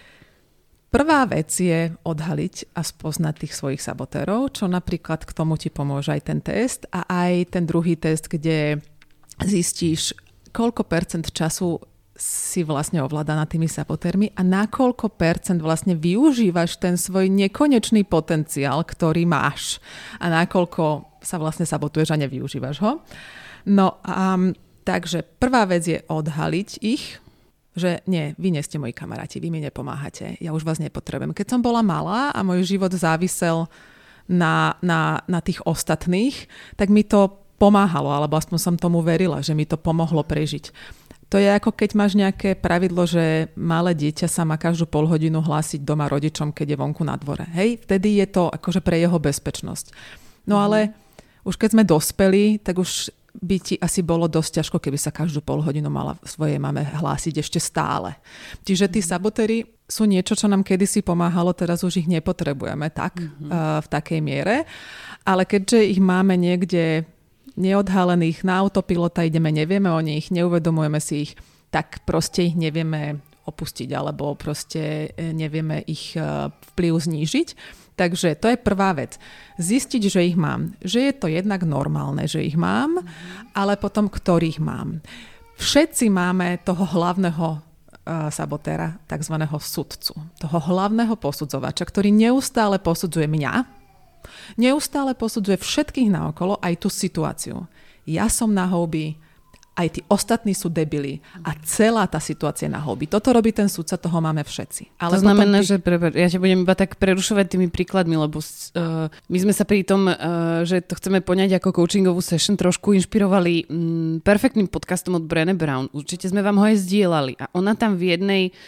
prvá vec je odhaliť a spoznať tých svojich sabotérov, čo napríklad k tomu ti pomôže aj ten test a aj ten druhý test, kde zistíš, koľko percent času si vlastne ovládaná tými sabotérmi a na koľko percent vlastne využívaš ten svoj nekonečný potenciál, ktorý máš a nakoľko sa vlastne sabotuješ a nevyužívaš ho. No a takže prvá vec je odhaliť ich, že nie, vy nie ste moji kamaráti, vy mi nepomáhate, ja už vás nepotrebujem. Keď som bola malá a môj život závisel na tých ostatných, tak mi to pomáhalo, alebo aspoň som tomu verila, že mi to pomohlo prežiť. To je ako keď máš nejaké pravidlo, že malé dieťa sa má každú pol hodinu hlásiť doma rodičom, keď je vonku na dvore. Hej, vtedy je to akože pre jeho bezpečnosť. No ale už keď sme dospeli, tak už by ti asi bolo dosť ťažko, keby sa každú pol hodinu mala svojej mame hlásiť ešte stále. Čiže tí sabotéri sú niečo, čo nám kedysi pomáhalo, teraz už ich nepotrebujeme tak v takej miere. Ale keďže ich máme niekde neodhalených na autopilota, nevieme o nich, neuvedomujeme si ich, tak proste ich nevieme opustiť alebo proste nevieme ich vplyv znížiť. Takže to je prvá vec. Zistiť, že ich mám. Že je to jednak normálne, že ich mám, ale potom ktorých mám. Všetci máme toho hlavného sabotéra, takzvaného sudcu. Toho hlavného posudzovača, ktorý neustále posudzuje mňa, neustále posudzuje všetkých naokolo, aj tú situáciu. Ja som na houby, aj tí ostatní sú debili a celá tá situácia na houby. Toto robí ten sudca, toho máme všetci. Ale to znamená, že ja ťa budem iba tak prerušovať tými príkladmi, lebo my sme sa pri tom, že to chceme poňať ako coachingovú session, trošku inšpirovali perfektným podcastom od Brené Brown. Určite sme vám ho aj zdieľali. A ona tam v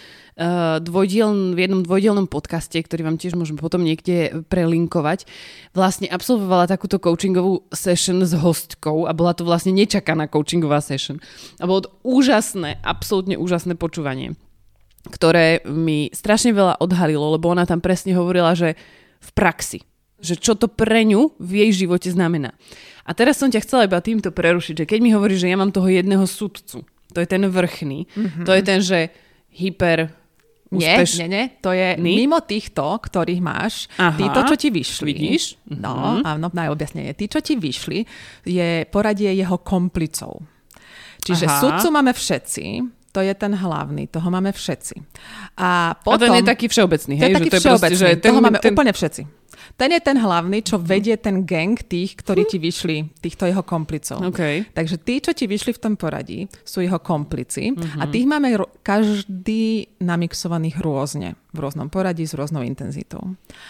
jednom dvojdielnom podcaste, ktorý vám tiež môžem potom niekde prelinkovať, vlastne absolvovala takúto coachingovú session s hostkou a bola to vlastne nečakaná coachingová session. A bolo to úžasné, absolútne úžasné počúvanie, ktoré mi strašne veľa odhalilo, lebo ona tam presne hovorila, že v praxi, že čo to pre ňu v jej živote znamená. A teraz som ťa chcela iba týmto prerušiť, že keď mi hovoríš, že ja mám toho jedného sudcu, to je ten vrchný, to je ten, že hyper úspešný. Nie, to je mimo týchto, ktorých máš, títo, čo ti vyšli. Vidíš? No, áno, na objasnenie. Tí, čo ti vyšli, je poradie jeho komplicov. Čiže sudcu máme všetci, to je ten hlavný, toho máme všetci. A potom... ten je taký všeobecný, hej? To je taký všeobecný, toho máme úplne všetci. Ten je ten hlavný, čo vedie ten gang tých, ktorí ti vyšli, týchto jeho komplicov. Okay. Takže tí, čo ti vyšli v tom poradí, sú jeho komplici a tých máme každý namixovaných rôzne, v rôznom poradí s rôznou intenzitou.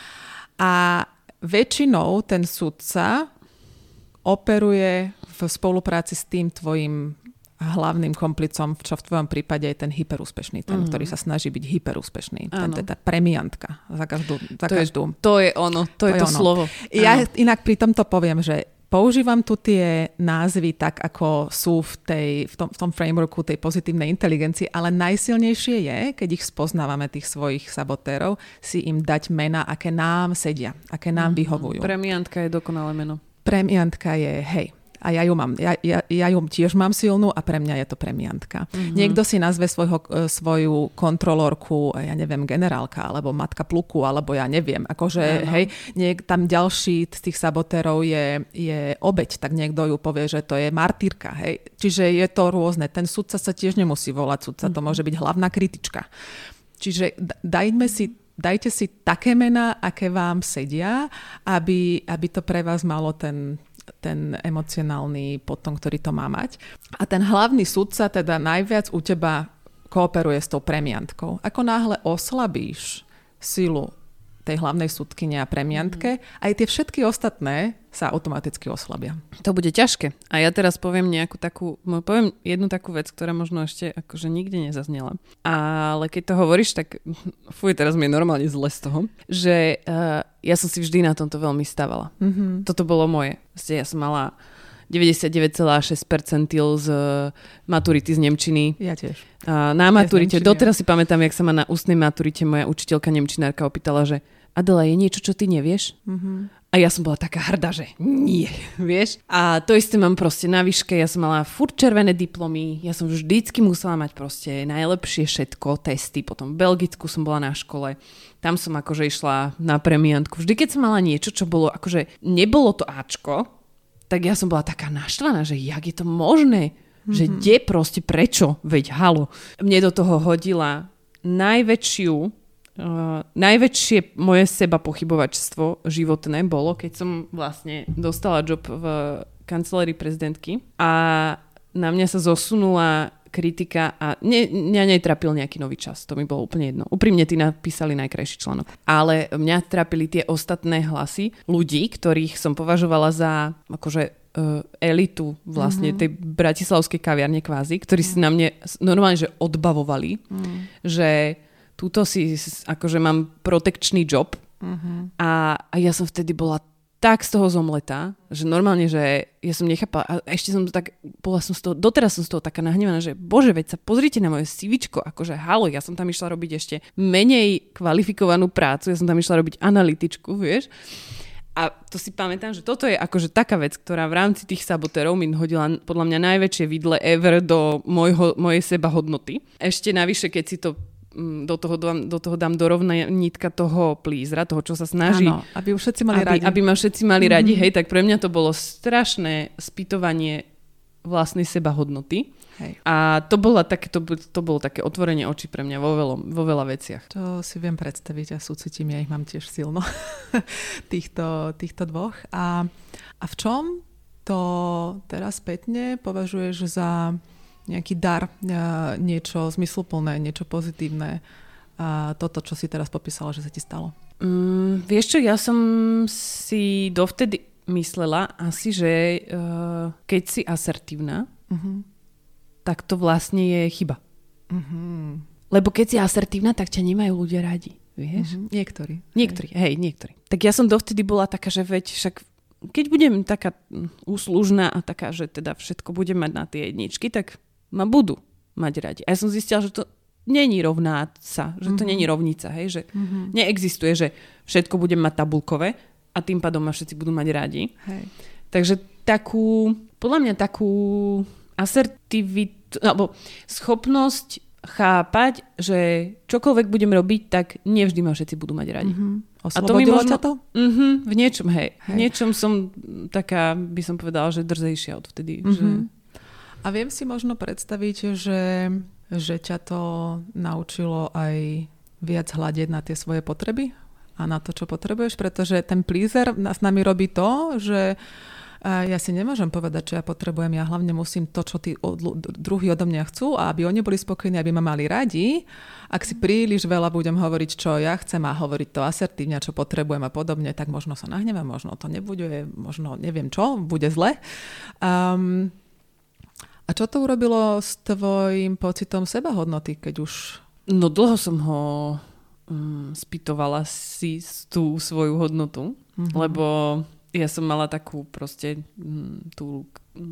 A väčšinou ten sudca operuje v spolupráci s tým tvojim hlavným komplicom, čo v tvojom prípade je ten hyperúspešný, ten, ktorý sa snaží byť hyperúspešný. Ten je tá premiantka za každú. To je ono, to je to ono. Slovo. Ja inak pri tomto poviem, že používam tu tie názvy tak, ako sú v tom frameworku tej pozitívnej inteligencie, ale najsilnejšie je, keď ich spoznávame, tých svojich sabotérov, si im dať mená, aké nám sedia, aké nám vyhovujú. Premiantka je dokonalé meno. Premiantka je, hej, a ja ju mám, ja ju tiež mám silnú a pre mňa je to premiantka. Niekto si nazve svoju kontrolórku, ja neviem, generálka, alebo matka pluku, alebo ja neviem, akože, hej, tam ďalší z tých sabotérov je obeť, tak niekto ju povie, že to je martýrka, hej. Čiže je to rôzne. Ten sudca sa tiež nemusí volať sudca, to môže byť hlavná kritička. Čiže dajte si také mená, aké vám sedia, aby to pre vás malo ten emocionálny potom, ktorý to má mať. A ten hlavný sudca teda najviac u teba kooperuje s tou premiantkou. Ako náhle oslabíš silu tej hlavnej sudkyne a premiantke, aj tie všetky ostatné sa automaticky oslabia. To bude ťažké. A ja teraz poviem jednu takú vec, ktorá možno ešte akože nikde nezaznela. Ale keď to hovoríš, tak teraz mi je normálne zle z toho, že ja som si vždy na tomto veľmi stávala. Toto bolo moje. Ja som mala 99,6% z maturity z nemčiny. Ja tiež. Na maturite, doteraz si pamätám, jak sa ma na ústnej maturite moja učiteľka nemčinárka opýtala, že Adela, je niečo, čo ty nevieš? A ja som bola taká hrdá, že nie, vieš. A to isté mám proste na výške, ja som mala furt červené diplomy, ja som vždycky musela mať proste najlepšie všetko, testy, potom v Belgicku som bola na škole, tam som akože išla na premiantku. Vždy, keď som mala niečo, čo bolo akože, nebolo to Ačko, tak ja som bola taká naštvaná, že jak je to možné, že kde proste, prečo, veď halo. Mne do toho hodila najväčšie moje seba pochybovačstvo životné bolo, keď som vlastne dostala job v kancelárii prezidentky a na mňa sa zosunula kritika a mňa netrapil nejaký nový čas, to mi bolo úplne jedno. Úprimne ty napísali najkrajší článok. Ale mňa trapili tie ostatné hlasy ľudí, ktorých som považovala za akože elitu vlastne tej bratislavskej kaviarne kvázi, ktorí si na mne normálne že odbavovali, že túto si akože mám protekčný job a ja som vtedy bola tak z toho zomletá, že normálne, že ja som nechápala a ešte som to tak, doteraz som z toho taká nahnevaná, že bože, veď sa pozrite na moje CVčko, akože halo, ja som tam išla robiť ešte menej kvalifikovanú prácu, ja som tam išla robiť analytičku, vieš. A to si pamätám, že toto je akože taká vec, ktorá v rámci tých sabotérov mi hodila podľa mňa najväčšie vidle ever do mojej sebahodnoty. Ešte navyše, keď si to do toho dám do rovnítka toho plízra, toho, čo sa snaží. Áno, aby už všetci mali radi. Aby ma všetci mali radi, hej, tak pre mňa to bolo strašné spýtovanie vlastnej sebahodnoty. Hej. A to bolo také otvorenie očí pre mňa vo veľa veciach. To si viem predstaviť a súcitím, ja ich mám tiež silno. týchto dvoch. A v čom to teraz spätne považuješ za nejaký dar, niečo zmysluplné, niečo pozitívne, toto, čo si teraz popísala, že sa ti stalo? Vieš čo, ja som si dovtedy myslela asi, že keď si asertívna, tak to vlastne je chyba. Lebo keď si asertívna, tak ťa nemajú ľudia radi, vieš? Niektorí. Tak ja som dovtedy bola taká, že veď však keď budem taká úslužná a taká, že teda všetko budem mať na tie jedničky, tak ma budú mať radi. A ja som zistila, že to není rovnáca, že to není rovnica, hej, že neexistuje, že všetko budem mať tabulkové a tým pádom ma všetci budú mať radi. Hej. Takže podľa mňa takú asertivitu, alebo schopnosť chápať, že čokoľvek budem robiť, tak nevždy ma všetci budú mať radi. A to mi možno to? V niečom, hej. V niečom som taká, by som povedala, že drzejšia odvtedy. Že... A viem si možno predstaviť, že ťa to naučilo aj viac hľadiť na tie svoje potreby a na to, čo potrebuješ, pretože ten pleaser s nami robí to, že ja si nemôžem povedať, čo ja potrebujem. Ja hlavne musím to, čo tí druhí odo mňa chcú a aby oni boli spokojní, aby ma mali radi. Ak si príliš veľa budem hovoriť, čo ja chcem a hovoriť to asertívne, čo potrebujem a podobne, tak možno sa nahnevám, možno to nebude, možno neviem čo, bude zle. A čo to urobilo s tvojim pocitom sebahodnoty, keď už... No dlho som ho spýtovala si tú svoju hodnotu, lebo ja som mala takú proste tú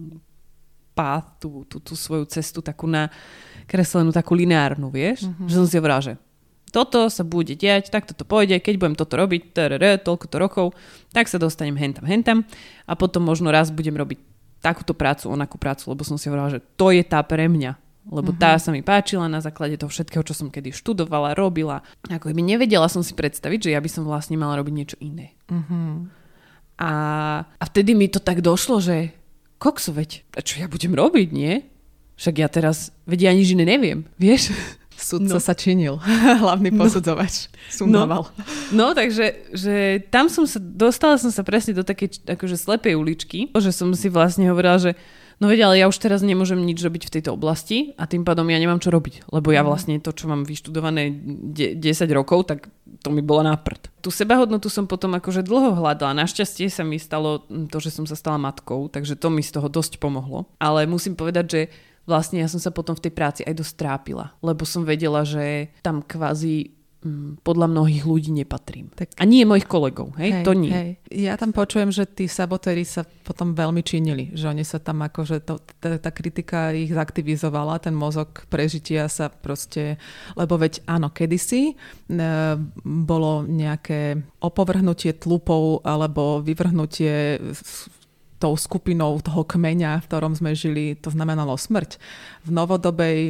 svoju cestu takú nakreslenú, takú lineárnu, vieš? Že som si hovorila, že toto sa bude diať, takto to pôjde, keď budem toto robiť, toľkoto rokov, tak sa dostanem hentam a potom možno raz budem robiť takúto prácu, onakú prácu, lebo som si hovorila, že to je tá pre mňa. Lebo tá sa mi páčila na základe toho všetkého, čo som kedy študovala, robila. Ako by nevedela som si predstaviť, že ja by som vlastne mala robiť niečo iné. A vtedy mi to tak došlo, že kokso, veď, čo ja budem robiť, nie? Však ja teraz, veď ja nič iné neviem, vieš? Sudca sa činil, hlavný posudzovač. Sumával. No, takže že tam dostala som sa presne do takej akože slepej uličky, že som si vlastne hovorila, že no veď, ale ja už teraz nemôžem nič robiť v tejto oblasti a tým pádom ja nemám čo robiť, lebo ja vlastne to, čo mám vyštudované 10 rokov, tak to mi bolo na prd. Tú sebahodnotu som potom akože dlho hľadala. Našťastie sa mi stalo to, že som sa stala matkou, takže to mi z toho dosť pomohlo. Ale musím povedať, že vlastne ja som sa potom v tej práci aj dosť trápila, lebo som vedela, že tam kvázi podľa mnohých ľudí nepatrím. Tak, a nie mojich kolegov, hej? To nie. Hej. Ja tam počujem, že tí sabotéri sa potom veľmi činili, že oni sa tam akože tá kritika ich zaktivizovala, ten mozog prežitia sa proste, lebo veď áno, kedysi bolo nejaké opovrhnutie tlupou alebo vyvrhnutie tou skupinou toho kmeňa, v ktorom sme žili, to znamenalo smrť. V novodobej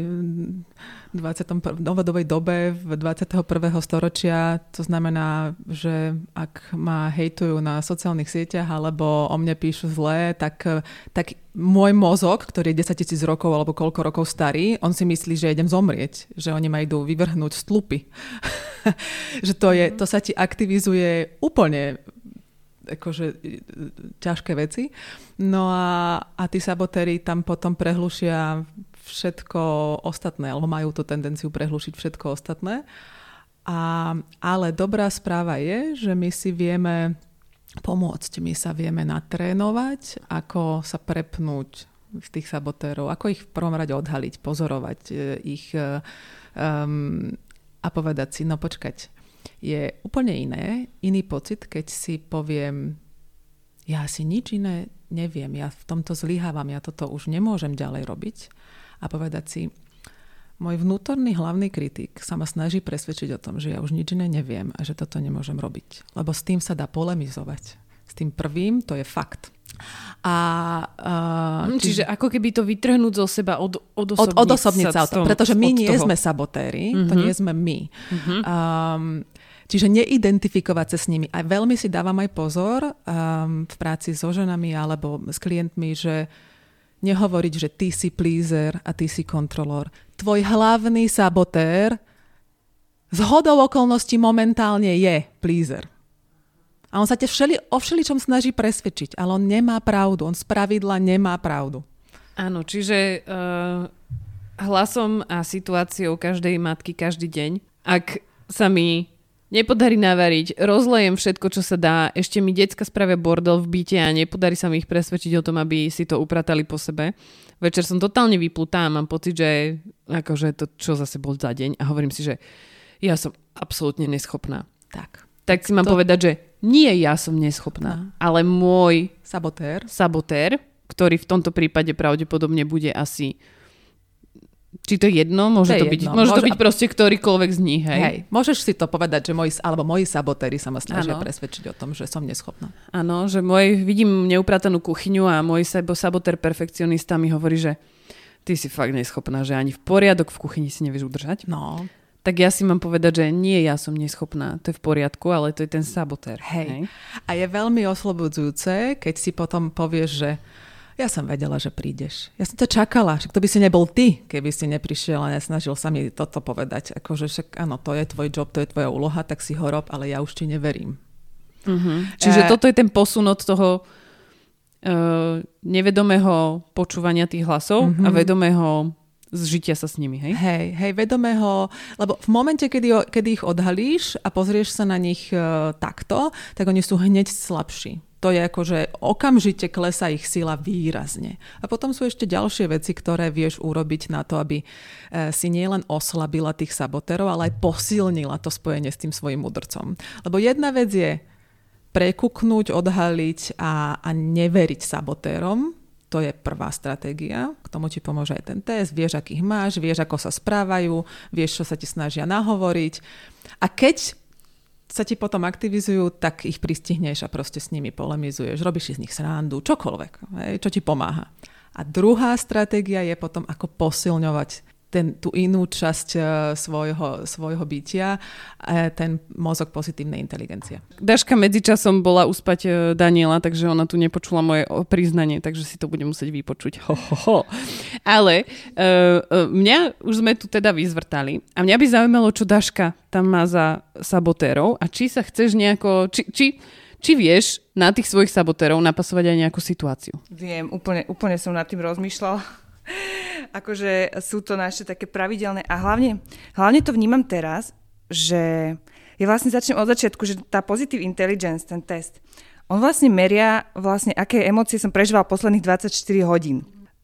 dobe, v 21. storočia, to znamená, že ak ma hejtujú na sociálnych sieťach alebo o mne píšu zlé, tak môj mozog, ktorý je 10 000 rokov alebo koľko rokov starý, on si myslí, že idem zomrieť, že oni ma idú vyvrhnúť z tlupy. Že to sa ti aktivizuje úplne akože ťažké veci. No a tí sabotéri tam potom prehlušia všetko ostatné, alebo majú tú tendenciu prehlušiť všetko ostatné. Ale dobrá správa je, že my si vieme pomôcť, my sa vieme natrénovať, ako sa prepnúť z tých sabotérov, ako ich v prvom rade odhaliť, pozorovať ich a povedať si, no počkať, je úplne iný pocit, keď si poviem, ja si nič iné neviem, ja v tomto zlyhávam, ja toto už nemôžem ďalej robiť a povedať si, môj vnútorný hlavný kritik sa ma snaží presvedčiť o tom, že ja už nič iné neviem a že toto nemôžem robiť, lebo s tým sa dá polemizovať. S tým prvým to je fakt. Čiže ako keby to vytrhnúť zo seba, odosobniť sa, pretože my nie sme sabotéri, to nie sme my. Čiže neidentifikovať sa s nimi. A veľmi si dávam aj pozor v práci so ženami alebo s klientmi, že nehovoriť, že ty si pleaser a ty si kontrolór. Tvoj hlavný sabotér zhodou okolností momentálne je pleaser. A on sa ťa o všeličom snaží presvedčiť, ale on nemá pravdu. On spravidla nemá pravdu. Áno, čiže hlasom a situáciou každej matky každý deň. Ak sa mi nepodarí navariť, rozlejem všetko, čo sa dá, ešte mi decka spravia bordel v byte a nepodarí sa mi ich presvedčiť o tom, aby si to upratali po sebe. Večer som totálne vyplutá a mám pocit, že akože to čo zase bol za deň a hovorím si, že ja som absolútne neschopná. Tak si mám povedať, že nie ja som neschopná, ale môj sabotér, ktorý v tomto prípade pravdepodobne bude asi... Či to je jedno? Môže to byť proste ktorýkoľvek z nich, hej? Môžeš si to povedať, že moji sabotéri sa ma snažia presvedčiť o tom, že som neschopná. Áno, že vidím neupratanú kuchyňu a môj sabotér perfekcionista mi hovorí, že ty si fakt neschopná, že ani v poriadok v kuchyni si nevieš udržať. No. Tak ja si mám povedať, že nie ja som neschopná, to je v poriadku, ale to je ten sabotér. Hej. A je veľmi oslobodzujúce, keď si potom povieš, že ja som vedela, že prídeš. Ja som to čakala, že to by si nebol ty, keby si neprišiel a nesnažil sa mi toto povedať. Akože však áno, to je tvoj job, to je tvoja úloha, tak si ho rob, ale ja už ti neverím. Čiže toto je ten posun od toho nevedomého počúvania tých hlasov a vedomého zžitia sa s nimi, hej? Hej, vedomého, lebo v momente, kedy ich odhalíš a pozrieš sa na nich takto, tak oni sú hneď slabší. To je ako, že okamžite klesá ich sila výrazne. A potom sú ešte ďalšie veci, ktoré vieš urobiť na to, aby si nielen oslabila tých sabotérov, ale aj posilnila to spojenie s tým svojím mudrcom. Lebo jedna vec je prekuknúť, odhaliť a neveriť sabotérom. To je prvá stratégia. K tomu ti pomôže aj ten test. Vieš, akých máš, vieš, ako sa správajú, vieš, čo sa ti snažia nahovoriť. A keď sa ti potom aktivizujú, tak ich pristihneš a proste s nimi polemizuješ, robíš si z nich srandu, čokoľvek, čo ti pomáha. A druhá stratégia je potom, ako posilňovať tú inú časť svojho bytia, ten mozog pozitívnej inteligencie. Daška medzičasom bola uspať Daniela, takže ona tu nepočula moje priznanie, takže si to bude musieť vypočuť. Ale mňa už sme tu teda vyzvrtali a mňa by zaujímalo, čo Daška tam má za sabotérov a či sa chceš nejako... Či vieš na tých svojich sabotérov napasovať aj nejakú situáciu? Viem, úplne som nad tým rozmýšľala. Akože sú to naše také pravidelné a hlavne to vnímam teraz, že ja vlastne začnem od začiatku, že tá Positive Intelligence, ten test, on vlastne meria aké emócie som prežívala posledných 24 hodín.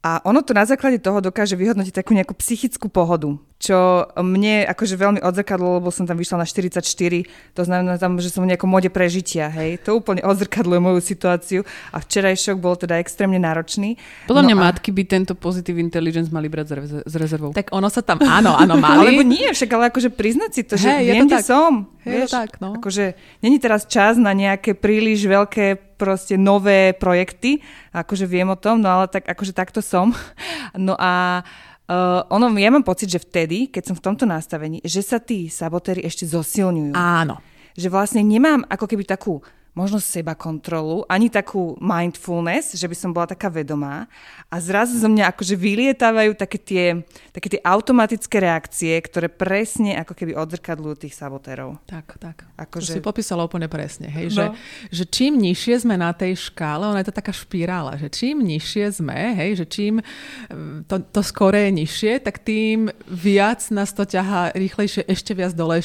A ono to na základe toho dokáže vyhodnotiť takú nejakú psychickú pohodu, čo mne akože veľmi odzrkadlo, lebo som tam vyšla na 44, to znamená tam, že som v nejakom mode prežitia, hej. To úplne odzrkadluje moju situáciu a včerajšok bol teda extrémne náročný. Podľa mňa matky by tento positive intelligence mali brať s rezervou. Tak ono sa tam, áno, mali. Alebo nie, však ale akože priznať si to, že viem, kde som. Je to tak, no. Akože není teraz čas na nejaké príliš veľké proste nové projekty, akože viem o tom, no ale tak akože takto som. No a ja mám pocit, že vtedy, keď som v tomto nastavení, že sa tí sabotéri ešte zosilňujú. Áno. Že vlastne nemám ako keby takú možno seba kontrolu, ani takú mindfulness, že by som bola taká vedomá a zrazu zo mňa akože vylietávajú také tie automatické reakcie, ktoré presne ako keby odzrkadľujú tých sabotérov. Tak. Akože... To si popísala úplne presne, hej, no. že čím nižšie sme na tej škále, ona je to taká špirála, že čím nižšie sme, hej, že čím to skore je nižšie, tak tým viac nás to ťahá rýchlejšie ešte viac dole.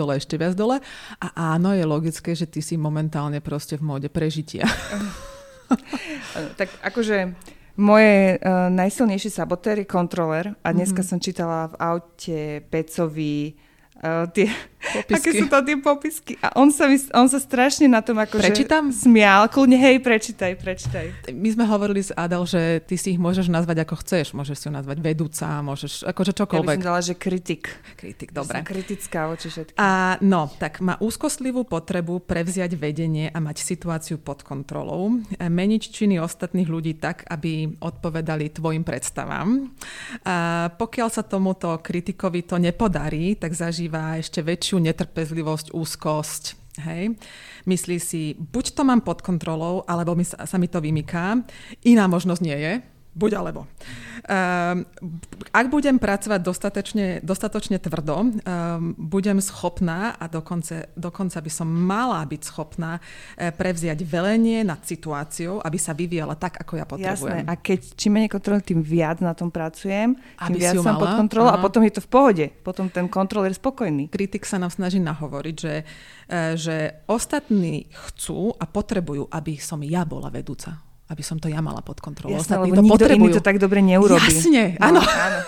A áno, je logické, že ty si momentálne proste v móde prežitia. Tak akože moje najsilnejší sabotér je kontroler a dneska som čítala v aute Pecovi tie popisky. Aké sú to tie popisky. A on sa strašne na tom akože smial. Kľudne, hej, prečítaj. My sme hovorili s Adel, že ty si ich môžeš nazvať ako chceš. Môžeš si ju nazvať vedúca, môžeš akože čokoľvek. Ja by som dala, že kritik. Kritik, dobre. Som kritická voči všetkým. A no, tak má úzkostlivú potrebu prevziať vedenie a mať situáciu pod kontrolou. Meniť činy ostatných ľudí tak, aby odpovedali tvojim predstavám. A pokiaľ sa tomuto kritikovi to nepodarí, tak zažíva ešte väčšiu netrpezlivosť, úzkosť. Hej. Myslí si, buď to mám pod kontrolou, alebo sa mi to vymyká. Iná možnosť nie je. Buď alebo. Ak budem pracovať dostatočne tvrdo, budem schopná a dokonca by som mala byť schopná prevziať velenie nad situáciou, aby sa vyvíjala tak, ako ja potrebujem. Jasné. A čím menej kontrolujem, tým viac na tom pracujem, tým viac som pod kontrolou a potom je to v pohode. Potom ten kontroler je spokojný. Kritik sa nám snaží nahovoriť, že ostatní chcú a potrebujú, aby som ja bola vedúca. Aby som to ja mala pod kontrolou. Jasné, lebo nikto iný to tak dobre neurobí. Jasne, áno.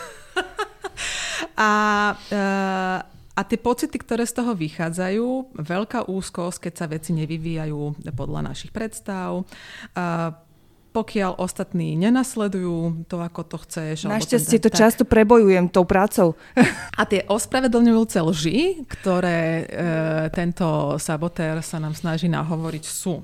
A tie pocity, ktoré z toho vychádzajú, veľká úzkosť, keď sa veci nevyvíjajú podľa našich predstav, pokiaľ ostatní nenasledujú to, ako to chceš. Našťastie to často prebojujem tou prácou. A tie ospravedlňujúce lži, ktoré tento sabotér sa nám snaží nahovoriť, sú...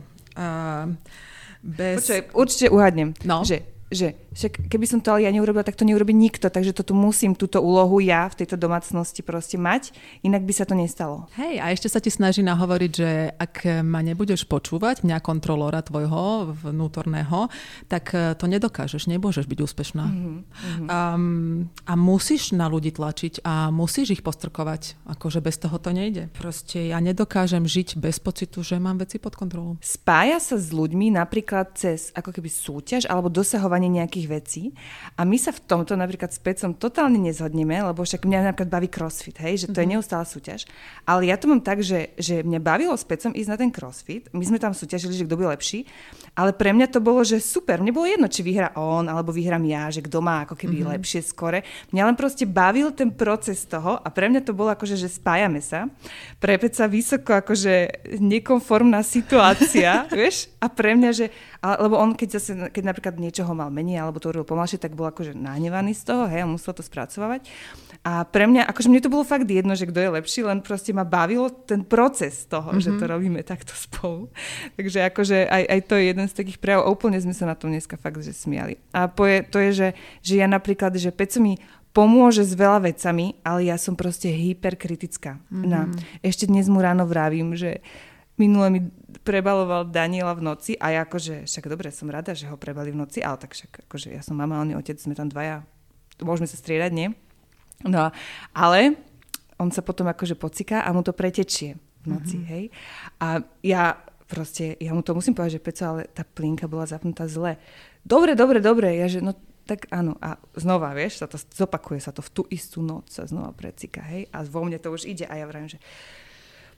Počuaj, určite uhadnem, že keby som to ale ja neurobila, tak to neurobí nikto, takže túto úlohu ja v tejto domácnosti proste mať, inak by sa to nestalo. Hej, a ešte sa ti snaží nahovoriť, že ak ma nebudeš počúvať, mňa kontrolóra tvojho vnútorného, tak to nedokážeš, nemôžeš byť úspešná. A musíš na ľudí tlačiť a musíš ich postrkovať, akože bez toho to nejde. Proste ja nedokážem žiť bez pocitu, že mám veci pod kontrolou. Spája sa s ľuďmi napríklad cez ako keby súťaž alebo dosahovanie nejakých vecí. A my sa v tomto napríklad s Pecom totálne nezhodneme, lebo však mňa napríklad baví crossfit, hej, že to je neustála súťaž. Ale ja to mám tak, že mňa bavilo s Pecom ísť na ten crossfit. My sme tam súťažili, že kto bude lepší. Ale pre mňa to bolo, že super. Mne bolo jedno, či vyhrá on, alebo vyhrám ja, že kto má ako keby lepšie skore. Mňa len proste bavil ten proces toho a pre mňa to bolo akože, že spájame sa. Pre Peca vysoko akože nekonformná situácia, vieš? A pre mňa, že lebo on, keď napríklad niečoho mal menej, alebo to urobil pomalšie, tak bol akože nahnevaný z toho, hej, on musel to spracovať. A pre mňa, akože mne to bolo fakt jedno, že kto je lepší, len proste ma bavilo ten proces toho, že to robíme takto spolu. Takže akože aj to je jeden z takých prejavov, úplne sme sa na tom dneska fakt, že smiali. A to je, že ja napríklad, že Peco mi pomôže s veľa vecami, ale ja som proste hyperkritická. Ešte dnes mu ráno vravím, že minule mi prebaloval Daniela v noci a ja akože, však dobre, som rada, že ho prebali v noci, ale tak však akože ja som mama, on je otec, sme tam dvaja, môžeme sa striedať, nie? No, ale on sa potom akože pociká a mu to pretečie v noci, hej? A ja mu to musím povedať, že Peco, ale tá plinka bola zapnutá zle. Dobre, ja že no tak áno, a znova, vieš, sa to zopakuje sa to v tú istú noc, sa znova precíka, hej? A vo mne to už ide a ja vravím, že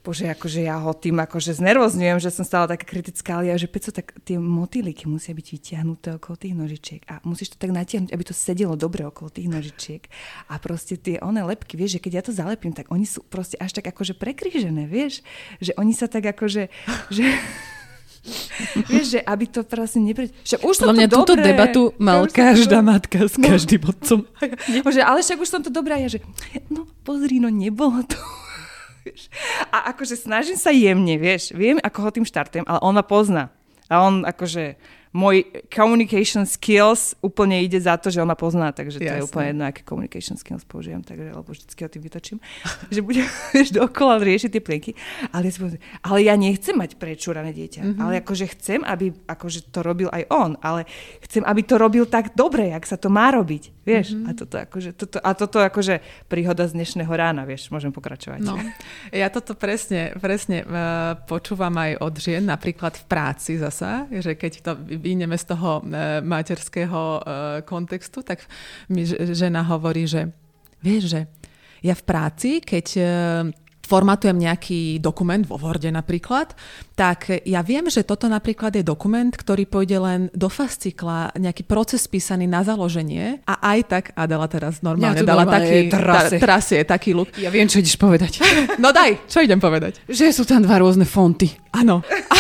Bože, akože ja ho tým akože znervozňujem, že som stále taká kritická, ale ja, že Peco, tak tie motýliky musia byť vytiahnuté okolo tých nožičiek a musíš to tak natiahnuť, aby to sedelo dobre okolo tých nožičiek. A proste tie lepky, vieš, že keď ja to zalepím, tak oni sú proste až tak akože prekrížené, vieš, že oni sa tak akože, že... Vieš, že aby to proste však už som to dobre. Túto debatu mal každá matka s každým otcom. Bože, ale však už som to dobrá. Ja, že no pozri, no nebolo to. A akože snažím sa jemne, vieš. Viem, ako ho tým štartujem, ale on ma pozná. A on akože môj communication skills úplne ide za to, že on ma pozná, takže to je úplne jedno, aké communication skills použijem, takže, alebo vždycky ho tým vytočím, že budem dookola riešiť tie plienky. Ale ja nechcem mať prečúrané dieťa, ale akože chcem, aby akože to robil aj on, ale chcem, aby to robil tak dobre, jak sa to má robiť, vieš. A toto akože príhoda z dnešného rána, vieš, môžem pokračovať. No, ja toto presne počúvam aj od žien, napríklad v práci zasa, že keď to vyjdeme z toho materského kontextu, tak mi žena hovorí, že vieš, že ja v práci, keď formatujem nejaký dokument vo Worde napríklad, tak ja viem, že toto napríklad je dokument, ktorý pôjde len do fascikla, nejaký proces písaný na založenie a aj tak Adela teraz normálne dala taký trasie, taký look. Ja viem, čo ideš povedať. No daj, čo idem povedať? Že sú tam 2 rôzne fonty. Áno.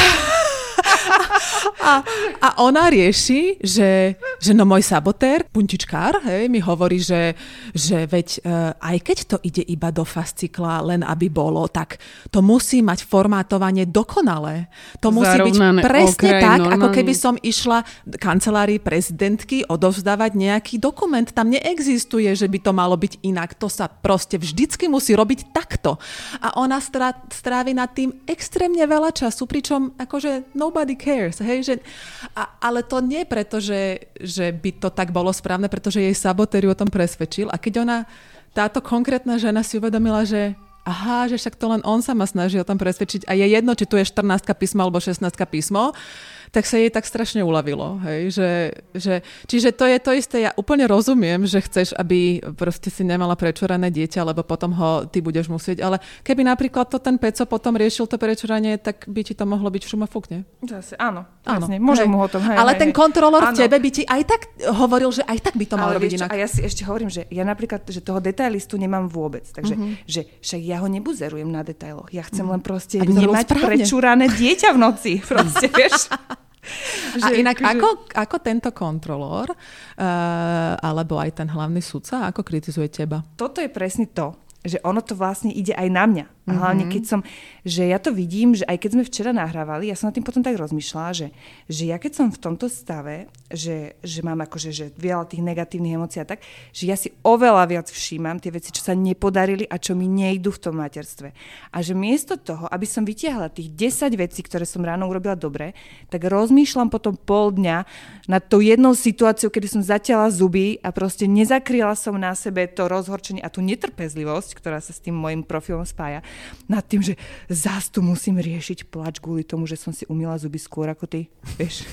A ona rieši, že no môj sabotér, puntičkár, mi hovorí, že veď aj keď to ide iba do fascikla, len aby bolo, tak to musí mať formátovanie dokonalé. To musí byť presne tak, normálne. Ako keby som išla kancelárii prezidentky odovzdávať nejaký dokument. Tam neexistuje, že by to malo byť inak. To sa proste vždycky musí robiť takto. A ona strávi nad tým extrémne veľa času, pričom akože nobody cares, hej, že ale to nie preto, že by to tak bolo správne, pretože jej sabotér ju o tom presvedčil. A keď táto konkrétna žena si uvedomila, že aha, že však to len on sa ma snaží o tom presvedčiť a je jedno, či tu je 14 písmo alebo 16 písmo, tak sa jej tak strašne uľavilo. Hej? Čiže to je to isté. Ja úplne rozumiem, že chceš, aby proste si nemala prečúrané dieťa, lebo potom ho ty budeš musieť. Ale keby napríklad to ten Peco potom riešil to prečúranie, tak by ti to mohlo byť šumafúk, nie? Zase, áno. Jasne, môžem mu o tom. Ale ten kontrolór v tebe by ti aj tak hovoril, že aj tak by to malo robiť inak. A ja si ešte hovorím, že ja napríklad, že toho detailistu nemám vôbec. Takže že však ja ho nebuzerujem na detailoch. Ja chcem len proste nemať prečúrané dieťa v noci. Proste, vieš? A inak ako tento kontrolór alebo aj ten hlavný sudca, ako kritizuje teba? Toto je presne to, že ono to vlastne ide aj na mňa. A hlavne že ja to vidím, že aj keď sme včera nahrávali, ja som nad tým potom tak rozmýšľala, že ja keď som v tomto stave, že mám akože že veľa tých negatívnych emócií a tak, že ja si oveľa viac všímam tie veci, čo sa nepodarili a čo mi nejdú v tom materstve. A že miesto toho, aby som vytiahla tých 10 vecí, ktoré som ráno urobila dobre, tak rozmýšľam potom pol dňa nad tou jednou situáciou, kedy som zatiahla zuby a proste nezakryla som na sebe to rozhorčenie a tú netrpezlivosť, ktorá sa s tým môjim profilom spája, nad tým, že zás tu musím riešiť plač kvôli tomu, že som si umýla zuby skôr ako ty. Vieš?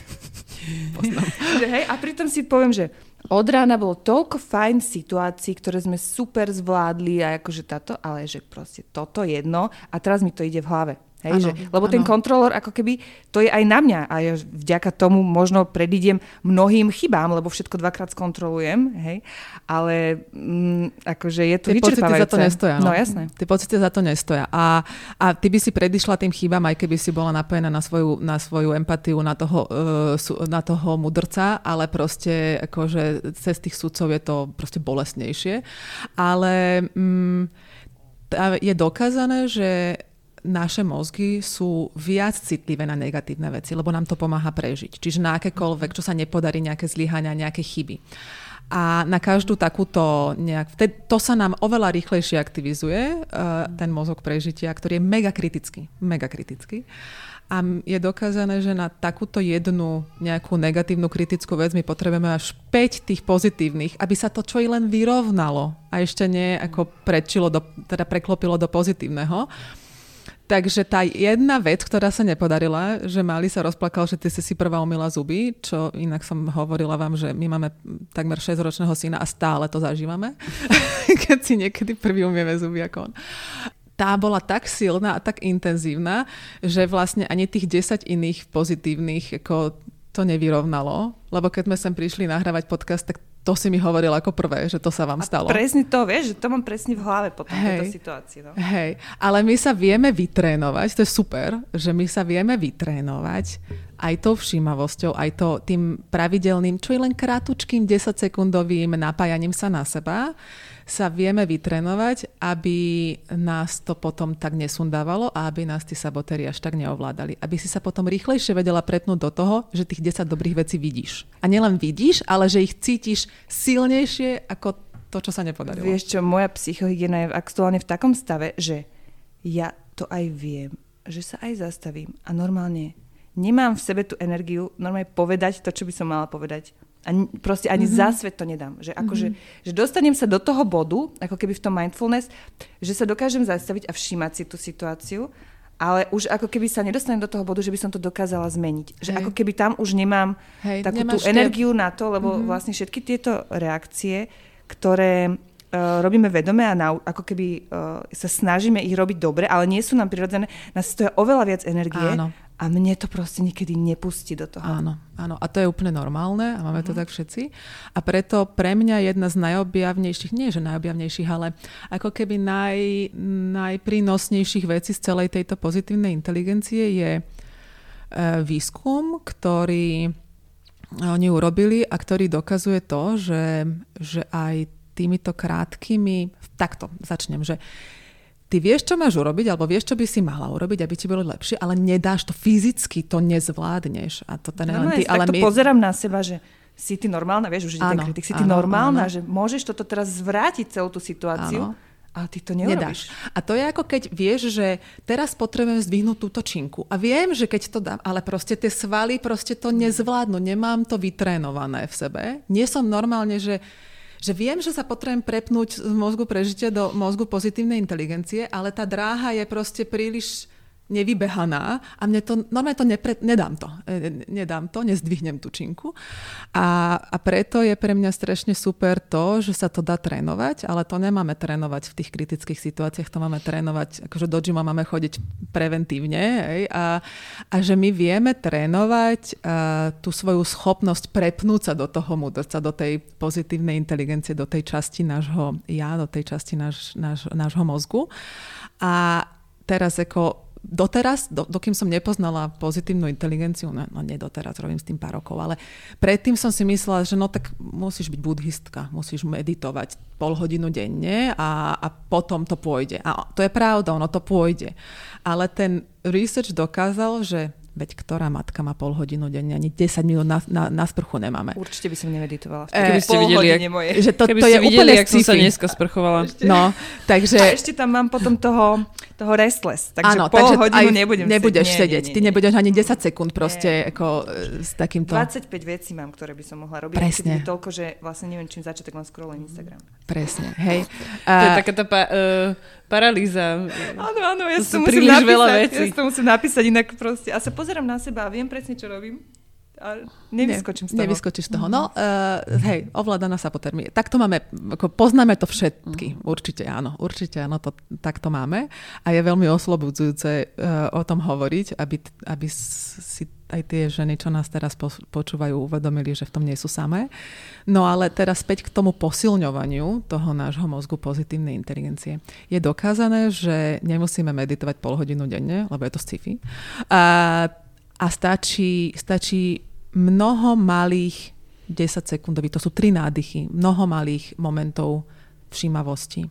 A pritom si poviem, že od rána bolo toľko fajn situácií, ktoré sme super zvládli a akože táto, ale že proste toto jedno a teraz mi to ide v hlave. Hej, lebo ten kontrolór ako keby to je aj na mňa a ja vďaka tomu možno predídem mnohým chybám, lebo všetko 2-krát skontrolujem, hej, ale akože je to vyčerpávajúce. Tie pocity za to nestoja. No jasné. Tie pocity za to nestoja. A ty by si predišla tým chybám, aj keby si bola napojená na svoju empatiu, na toho mudrca, ale proste akože cez tých sudcov je to proste bolestnejšie. Ale je dokázané, že naše mozgy sú viac citlivé na negatívne veci, lebo nám to pomáha prežiť. Čiže na akékoľvek, čo sa nepodarí, nejaké zlyhania, nejaké chyby. A na každú takúto to sa nám oveľa rýchlejšie aktivizuje, ten mozog prežitia, ktorý je mega kritický. A je dokázané, že na takúto jednu nejakú negatívnu kritickú vec my potrebujeme až 5 tých pozitívnych, aby sa to čo i len vyrovnalo a ešte nie ako preklopilo do pozitívneho. Takže tá jedna vec, ktorá sa nepodarila, že Mali sa rozplakal, že ty si prvá umýla zuby, čo inak som hovorila vám, že my máme takmer 6-ročného syna a stále to zažívame, keď si niekedy prvý umieme zuby ako on. tá bola tak silná a tak intenzívna, že vlastne ani tých 10 iných pozitívnych ako to nevyrovnalo, lebo keď sme sem prišli nahrávať podcast, tak to si mi hovoril ako prvé, že to sa vám stalo. Presne to, vieš, že to mám presne v hlave potom tejto situácii. No. Hej, ale my sa vieme vytrénovať, to je super, že my sa vieme vytrénovať aj tou všímavosťou, aj to tým pravidelným, čo je len krátučkým 10-sekundovým napájaním sa na seba, sa vieme vytrénovať, aby nás to potom tak nesundávalo a aby nás tí sabotéri až tak neovládali. Aby si sa potom rýchlejšie vedela pretnúť do toho, že tých 10 dobrých vecí vidíš. A nielen vidíš, ale že ich cítiš silnejšie ako to, čo sa nepodarilo. Vieš čo, moja psychohygiena je aktuálne v takom stave, že ja to aj viem, že sa aj zastavím a normálne nemám v sebe tú energiu normálne povedať to, čo by som mala povedať. A proste ani za svet to nedám. Že akože, že dostanem sa do toho bodu, ako keby v tom mindfulness, že sa dokážem zastaviť a všímať si tú situáciu, ale už ako keby sa nedostanem do toho bodu, že by som to dokázala zmeniť. Že ako keby tam už nemám takú tú energiu na to, lebo vlastne všetky tieto reakcie, ktoré robíme vedome a ako keby sa snažíme ich robiť dobre, ale nie sú nám prirodzené, nás stoja oveľa viac energie. Áno. A mne to proste niekedy nepustí do toho. Áno, áno. A to je úplne normálne a máme to tak všetci. A preto pre mňa jedna z najobjavnejších, nie že najobjavnejších, ale ako keby najprínosnejších vecí z celej tejto pozitívnej inteligencie je výskum, ktorý oni urobili a ktorý dokazuje to, že aj týmito krátkými... Takto začnem, že ty vieš, čo máš urobiť, alebo vieš, čo by si mala urobiť, aby ti bolo lepšie, ale nedáš to fyzicky, to nezvládneš. A to pozerám na seba, že si ty normálna, vieš, už ten kritik, si ty normálna, že môžeš toto teraz zvrátiť celú tú situáciu, ale ty to neurobíš. Nedáš. A to je ako keď vieš, že teraz potrebujem zdvihnúť túto činku. A viem, že keď to dám, ale proste tie svaly proste to nezvládnu, nemám to vytrénované v sebe. Nie som normálne, že viem, že sa potrebujem prepnúť z mozgu prežitia do mozgu pozitívnej inteligencie, ale tá dráha je proste príliš nevybehaná a mne to, normálne to nedám to, nezdvihnem tú činku. A preto je pre mňa strašne super to, že sa to dá trénovať, ale to nemáme trénovať v tých kritických situáciách, to máme trénovať, akože do gyma máme chodiť preventívne, a že my vieme trénovať tú svoju schopnosť prepnúť sa do toho múdrca, do tej pozitívnej inteligencie, do tej časti nášho ja, do tej časti nášho mozgu. A teraz doteraz, dokým som nepoznala pozitívnu inteligenciu, no nie doteraz, robím s tým pár rokov, ale predtým som si myslela, že no tak musíš byť buddhistka, musíš meditovať pol hodinu denne a potom to pôjde. A to je pravda, ono to pôjde. Ale ten research dokázal, že veď ktorá matka má pol hodinu denne, ani 10 minút na sprchu nemáme. Určite by som nemeditovala. Keby ste videli, že to je úplne jak som sa dneska sprchovala. No, takže... A ešte tam mám potom toho restless, takže pol hodinu nebudeš sedieť. Ty nebudeš ani 10 sekúnd proste ako s takýmto... 25 vecí mám, ktoré by som mohla robiť. Presne. Toľko, že vlastne neviem, čím začať, tak len scrollujem Instagram. Presne, hej. To je taká tá paralýza. Áno, ja to musím napísať inak proste. A sa pozerám na seba a viem presne, čo robím. A nevyskočím z toho. Nevyskočíš z toho. No, hej, ovládaná sabotermi. Takto máme, poznáme to všetky. Určite áno, takto máme. A je veľmi oslobodzujúce o tom hovoriť, aby si aj tie ženy, čo nás teraz počúvajú, uvedomili, že v tom nie sú samé. No ale teraz späť k tomu posilňovaniu toho nášho mozgu pozitívnej inteligencie. Je dokázané, že nemusíme meditovať pol hodinu denne, lebo je to sci-fi. A stačí mnoho malých 10 sekundových, to sú 3 nádychy, mnoho malých momentov všímavosti.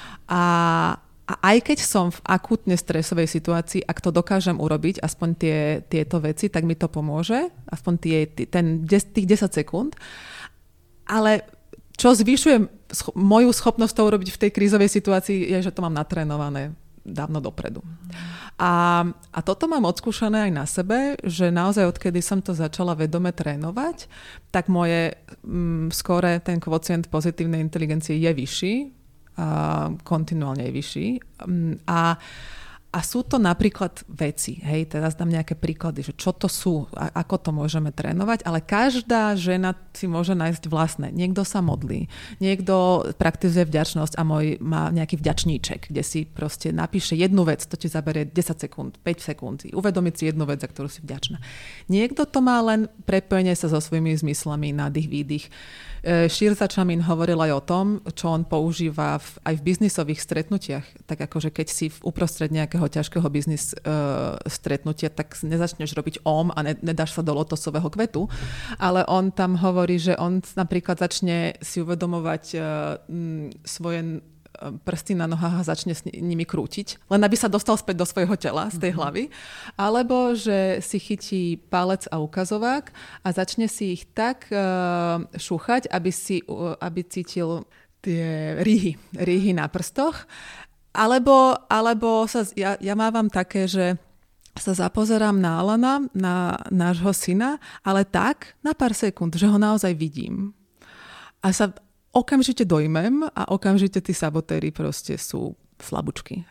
A aj keď som v akútne stresovej situácii, ak to dokážem urobiť, aspoň tieto veci, tak mi to pomôže, aspoň tých 10 sekúnd. Ale čo zvyšuje moju schopnosť to urobiť v tej krízovej situácii, je, že to mám natrénované dávno dopredu. A toto mám odskúšané aj na sebe, že naozaj odkedy som to začala vedome trénovať, tak moje skóre, ten kvocient pozitívnej inteligencie je vyšší, kontinuálne je vyšší. A A sú to napríklad veci, hej, teraz dám nejaké príklady, že čo to sú, ako to môžeme trénovať, ale každá žena si môže nájsť vlastné. Niekto sa modlí, niekto praktizuje vďačnosť a má nejaký vďačníček, kde si proste napíše jednu vec, to ti zaberie 10 sekúnd, 5 sekúnd, uvedomiť si jednu vec, za ktorú si vďačná. Niekto to má len prepojenie sa so svojimi zmyslami, nádych, výdych. Shirza Chamin hovoril aj o tom, čo on používa aj v biznisových stretnutiach. Tak akože keď si uprostred nejakého ťažkého biznis stretnutia, tak nezačneš robiť a nedáš sa do lotosového kvetu. Ale on tam hovorí, že on napríklad začne si uvedomovať svoje prsty na nohách a začne s nimi krútiť, len aby sa dostal späť do svojho tela, z tej hlavy. Alebo že si chytí palec a ukazovák a začne si ich tak šúchať, aby cítil tie rýhy na prstoch. Alebo ja mávam také, že sa zapozerám na Alana, na nášho syna, ale tak na pár sekúnd, že ho naozaj vidím. A sa okamžite dojmem a okamžite tí sabotéri proste sú slabúčky.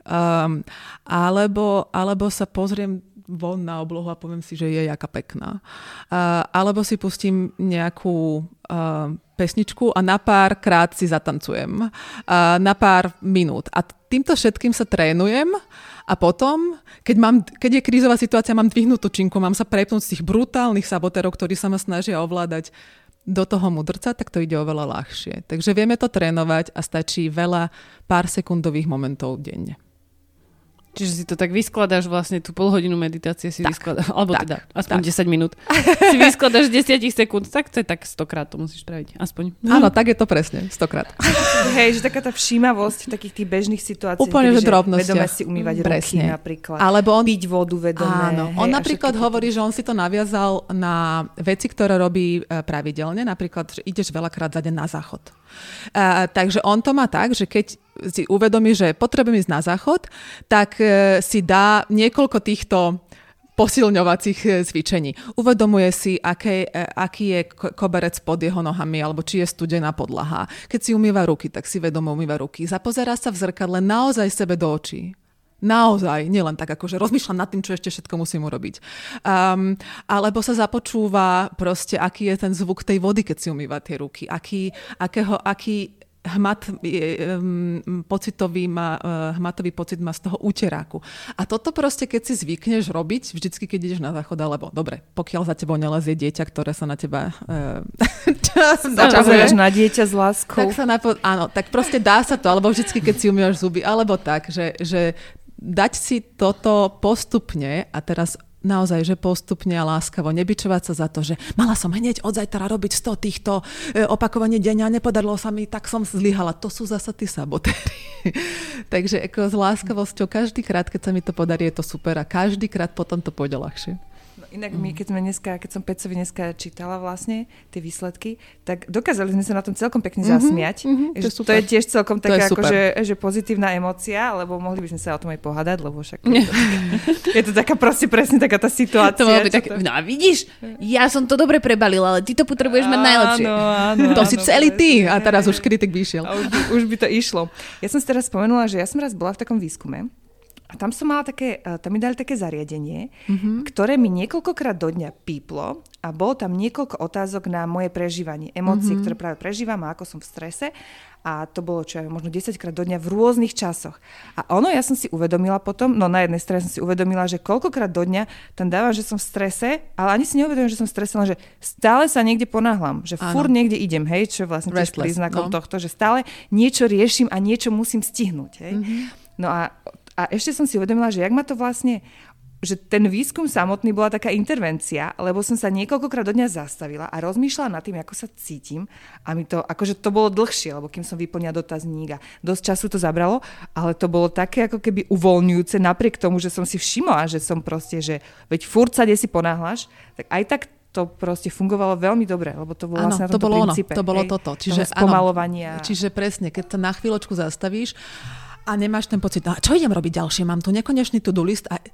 Alebo sa pozriem von na oblohu a poviem si, že je jaká pekná. Alebo si pustím nejakú pesničku a na pár krát si zatancujem. Na pár minút. A týmto všetkým sa trénujem a potom, keď je krízová situácia, mám dvihnutú činku, mám sa prepnúť z tých brutálnych sabotérov, ktorí sa ma snažia ovládať do toho mudrca, tak to ide oveľa ľahšie. Takže vieme to trénovať a stačí pár sekundových momentov denne. Čiže si to tak vyskladáš vlastne, tú polhodinu meditácie si vyskladáš, alebo teda aspoň 10 minút. Si vyskladáš 10 sekúnd, tak to je tak 100-krát to musíš spraviť, aspoň. Áno, tak je to presne, 100-krát. Hej, že taká tá všímavosť v takých tých bežných situáciách. Úplne, že drobnostiach. Vedome si umývať ruky napríklad. Alebo piť vodu vedome. Áno, on napríklad hovorí, že on si to naviazal na veci, ktoré robí pravidelne, napríklad, že ideš veľakrát za deň na záchod. Takže on to má tak, že keď si uvedomí, že potrebujem ísť na záchod, tak si dá niekoľko týchto posilňovacích cvičení. Uvedomuje si, aký je koberec pod jeho nohami, alebo či je studená podlaha. Keď si umýva ruky, tak si vedomo umýva ruky. Zapozerá sa v zrkadle naozaj sebe do očí. Naozaj, nielen tak, akože rozmýšľam nad tým, čo ešte všetko musím urobiť. Alebo sa započúva proste, aký je ten zvuk tej vody, keď si umýva tie ruky. Aký hmatový pocit má z toho úteráku. A toto proste, keď si zvykneš robiť, vždycky, keď ideš na záchod, alebo dobre, pokiaľ za tebou nelezie dieťa, ktoré sa na teba začahuješ na dieťa s láskou. Áno, tak proste dá sa to, alebo vždycky, keď si umývaš zuby, alebo tak, že dať si toto postupne a teraz naozaj, že postupne a láskavo, nebičovať sa za to, že mala som hneď od zajtra robiť 100 týchto opakovaní deň a nepodarilo sa mi, tak som zlyhala. To sú zasa tí sabotéri. Takže ako s láskavosťou každý krát, keď sa mi to podarí, je to super a každý krát potom to pôjde ľahšie. No inak my, keď som Pecovi dneska čítala vlastne tie výsledky, tak dokázali sme sa na tom celkom pekne zasmiať. To je tiež celkom taká akože pozitívna emócia, lebo mohli by sme sa o tom aj pohádať, lebo však je to taká proste presne taká tá situácia. To mohlo byť tak, no vidíš, ja som to dobre prebalila, ale ty to potrebuješ mať najlepšie. Áno, to si celý ty a teraz už kritik vyšiel. A už by to išlo. Ja som si teraz spomenula, že ja som raz bola v takom výskume, a tam som mala tam mi dali také zariadenie, ktoré mi niekoľkokrát do dňa píplo a bolo tam niekoľko otázok na moje prežívanie, emócie, ktoré práve prežívam a ako som v strese. A to bolo, možno 10-krát do dňa v rôznych časoch. A ja som si uvedomila potom, no na jednej strane som si uvedomila, že koľkokrát do dňa tam dávam, že som v strese, ale ani si neuvedomím, že som v strese, len že stále sa niekde ponáhľam, že furt niekde idem, hej, čo je vlastne tiež príznakom tohto, že stále niečo riešim a niečo musím stihnúť, hej. No a ešte som si uvedomila, že jak ma to vlastne, že ten výskum samotný bola taká intervencia, lebo som sa niekoľkokrát do dňa zastavila a rozmýšľala nad tým, ako sa cítim a mi to, akože to bolo dlhšie, lebo kým som vyplňala dotazník a dosť času to zabralo, ale to bolo také ako keby uvoľňujúce napriek tomu, že som si všimla, že som proste, že veď furt sa si ponáhľaš, tak aj tak to proste fungovalo veľmi dobre, lebo to bolo vlastne na tomto princípe. To bolo toto. Čiže spomalovania. Čiže presne, keď sa na chvíľočku zastavíš a nemáš ten pocit, čo idem robiť ďalšie, mám tu nekonečný to-do list a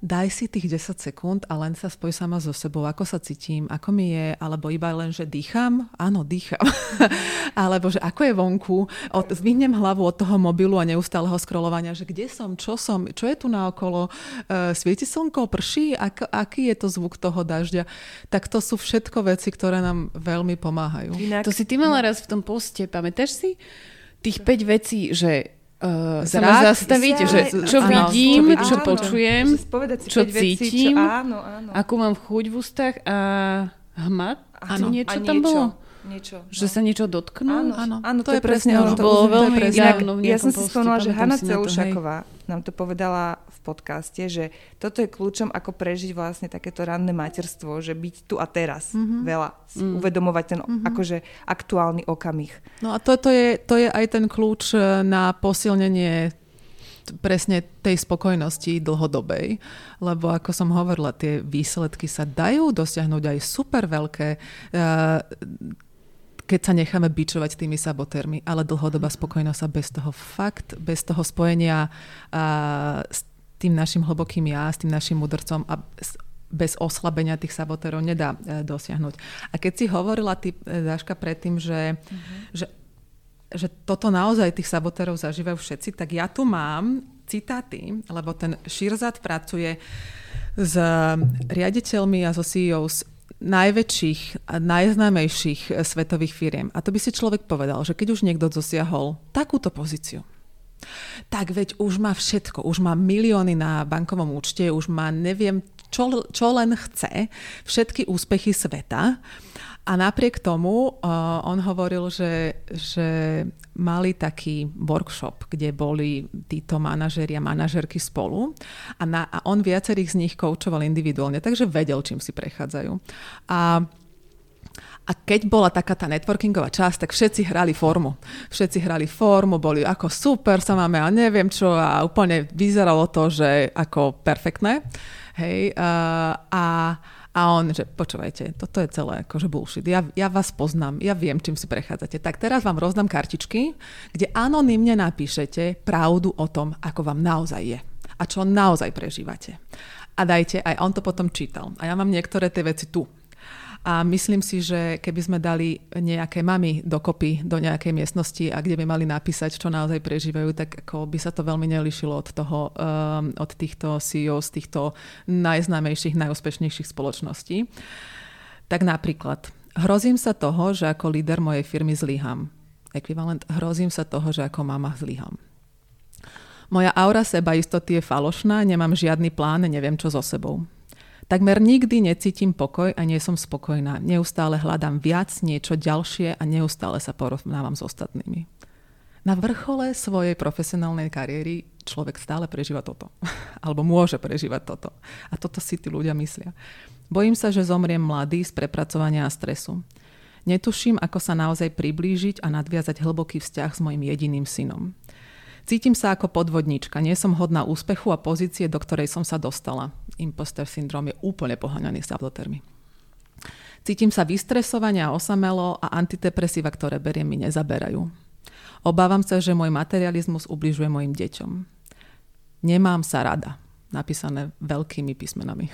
daj si tých 10 sekúnd a len sa spoj sama so sebou, ako sa cítim, ako mi je, alebo iba len, že dýcham. Áno, dýcham. Alebo, že ako je vonku. Zvihnem hlavu od toho mobilu a neustáleho scrollovania, že kde som, čo je tu naokolo, svieti slnko, prší, aký je to zvuk toho dažďa. Tak to sú všetko veci, ktoré nám veľmi pomáhajú. To si ty mala raz v tom poste, pamätáš si? Tých 5 vecí, že zrak, zastaviť, že čo vidím, čo počujem, čo cítim, akú mám chuť v ústach a hmat. Niečo tam bolo? Že sa niečo dotknú? Áno, to je presne ono. To bolo veľmi dávno. Ja som si spomenula, že Hanna Celušaková nám to povedala v podcaste, že toto je kľúčom, ako prežiť vlastne takéto ranné materstvo, že byť tu a teraz veľa, uvedomovať ten akože aktuálny okamih. No a to je aj ten kľúč na posilnenie presne tej spokojnosti dlhodobej, lebo ako som hovorila, tie výsledky sa dajú dosiahnuť aj super veľké, keď sa necháme bičovať tými sabotérmi, ale dlhodobá spokojnosť sa bez toho spojenia s tým našim hlbokým ja, s tým našim mudrcom a bez oslabenia tých sabotérov nedá dosiahnuť. A keď si hovorila ty, Dáška, predtým, že toto naozaj tých sabotérov zažívajú všetci, tak ja tu mám citáty, lebo ten Shirzad pracuje s riaditeľmi a so CEOs najväčších a najznámejších svetových firiem. A to by si človek povedal, že keď už niekto dosiahol takúto pozíciu, tak veď už má všetko, už má milióny na bankovom účte, už má neviem, čo len chce, všetky úspechy sveta. A napriek tomu on hovoril, že mali taký workshop, kde boli títo manažeri a manažerky spolu a on viacerých z nich koučoval individuálne, takže vedel, čím si prechádzajú. A keď bola taká tá networkingová časť, tak všetci hrali formu. Boli ako super sa máme a neviem čo a úplne vyzeralo to, že ako perfektné. Hej, a on, že počúvajte, toto je celé akože bullshit. Ja vás poznám, ja viem, čím si prechádzate. Tak teraz vám rozdám kartičky, kde anonymne napíšete pravdu o tom, ako vám naozaj je. A čo naozaj prežívate. A dajte, aj on to potom čítal. A ja mám niektoré tie veci tu. A myslím si, že keby sme dali nejaké mamy dokopy do nejakej miestnosti a kde by mali napísať, čo naozaj prežívajú, tak ako by sa to veľmi nelišilo od týchto CEO z týchto najznámejších, najúspešnejších spoločností. Tak napríklad, hrozím sa toho, že ako líder mojej firmy zlyham. Ekvivalent, hrozím sa toho, že ako mama zlyham. Moja aura sebaistoty je falošná, nemám žiadny plán, neviem čo so sebou. Takmer nikdy necítim pokoj a nie som spokojná. Neustále hľadám viac, niečo ďalšie a neustále sa porovnávam s ostatnými. Na vrchole svojej profesionálnej kariéry človek stále prežíva toto. Alebo môže prežívať toto. A toto si tí ľudia myslia. Bojím sa, že zomriem mladý z prepracovania a stresu. Netuším, ako sa naozaj priblížiť a nadviazať hlboký vzťah s mojim jediným synom. Cítim sa ako podvodníčka, nie som hodná úspechu a pozície, do ktorej som sa dostala. Imposter syndrom je úplne poháňaný sabotérmi. Cítim sa vystresovane a osamelo a antidepresíva, ktoré beriem, mi nezaberajú. Obávam sa, že môj materializmus ubližuje mojim deťom. Nemám sa rada. Napísané veľkými písmenami.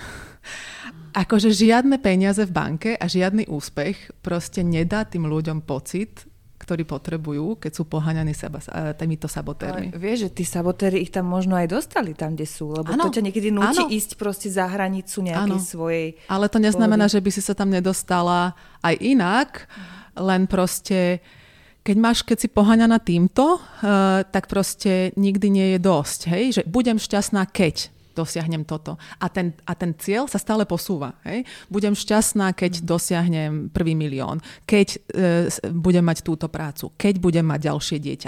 Akože žiadne peniaze v banke a žiadny úspech proste nedá tým ľuďom pocit, ktorí potrebujú, keď sú poháňaní týmito sabotérmi. Ale vieš, že tí sabotéri ich tam možno aj dostali tam, kde sú, lebo to ťa niekedy núti ísť proste za hranicu nejakej svojej... Ale to neznamená, že by si sa tam nedostala aj inak, len proste, keď si poháňaná týmto, tak proste nikdy nie je dosť. Hej? Že budem šťastná, keď dosiahnem toto. A ten cieľ sa stále posúva. Hej? Budem šťastná, keď dosiahnem 1 milión. Keď budem mať túto prácu. Keď budem mať ďalšie dieťa.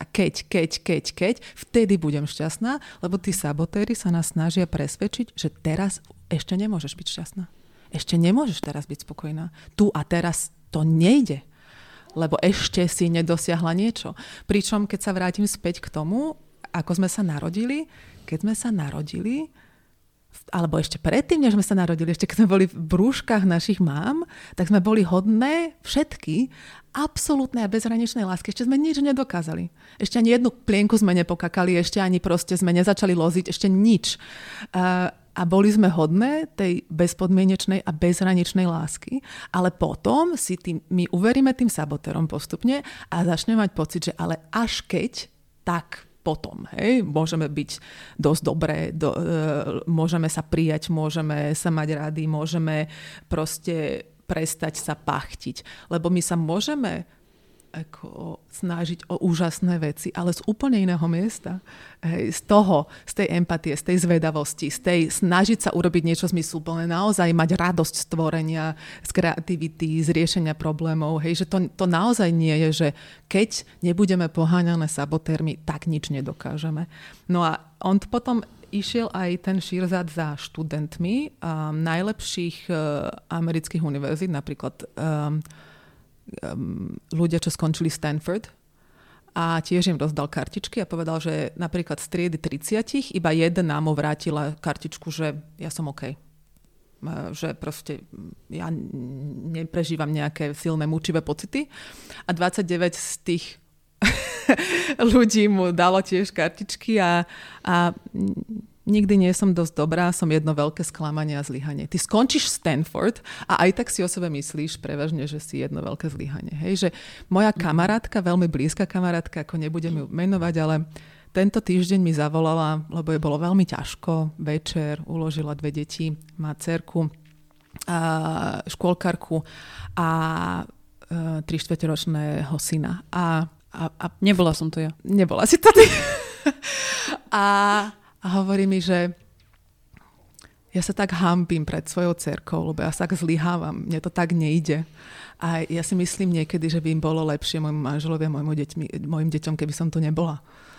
Keď. Vtedy budem šťastná, lebo tí sabotéri sa nás snažia presvedčiť, že teraz ešte nemôžeš byť šťastná. Ešte nemôžeš teraz byť spokojná. Tu a teraz to nejde. Lebo ešte si nedosiahla niečo. Pričom, keď sa vrátim späť k tomu, ako sme sa narodili, keď sme sa narodili, alebo ešte predtým, než sme sa narodili, ešte keď sme boli v brúškach našich mám, tak sme boli hodné všetky absolútnej a bezhraničnej lásky. Ešte sme nič nedokázali. Ešte ani jednu plienku sme nepokakali, ešte ani proste sme nezačali loziť, ešte nič. a boli sme hodné tej bezpodmienečnej a bezhraničnej lásky, ale potom my uveríme tým sabotérom postupne a začneme mať pocit, že ale až keď, tak potom, hej, môžeme byť dosť dobré, môžeme sa prijať, môžeme sa mať rady, môžeme proste prestať sa pachtiť, lebo my sa môžeme snažiť o úžasné veci, ale z úplne iného miesta. Hej, z tej empatie, z tej zvedavosti, snažiť sa urobiť niečo zmysluplné, naozaj mať radosť z tvorenia, z kreativity, z riešenia problémov. Hej, že to naozaj nie je, že keď nebudeme poháňané sabotérmi, tak nič nedokážeme. No a on potom išiel aj ten Shirzad za študentmi najlepších amerických univerzít, napríklad ľudia, čo skončili Stanford, a tiež im rozdal kartičky a povedal, že napríklad z triedy 30 iba jedna mu vrátila kartičku, že ja som OK. Že proste ja neprežívam nejaké silné mučivé pocity. A 29 z tých ľudí mu dalo tiež kartičky a nikdy nie som dosť dobrá, som jedno veľké sklamanie a zlyhanie. Ty skončíš Stanford a aj tak si o sebe myslíš prevažne, že si jedno veľké zlyhanie. Hej, že moja kamarátka, veľmi blízka kamarátka, ako nebudem ju menovať, ale tento týždeň mi zavolala, lebo jej bolo veľmi ťažko, večer, uložila 2 deti, má dcerku, škôlkarku a 3-4-ročného syna. A nebola som to ja. Nebola si to ty. A hovorí mi, že ja sa tak hanbím pred svojou dcerkou, lebo ja sa tak zlyhávam, mne to tak nejde. A ja si myslím niekedy, že by im bolo lepšie môjmu manželovi a mojim deťom, keby som tu nebola.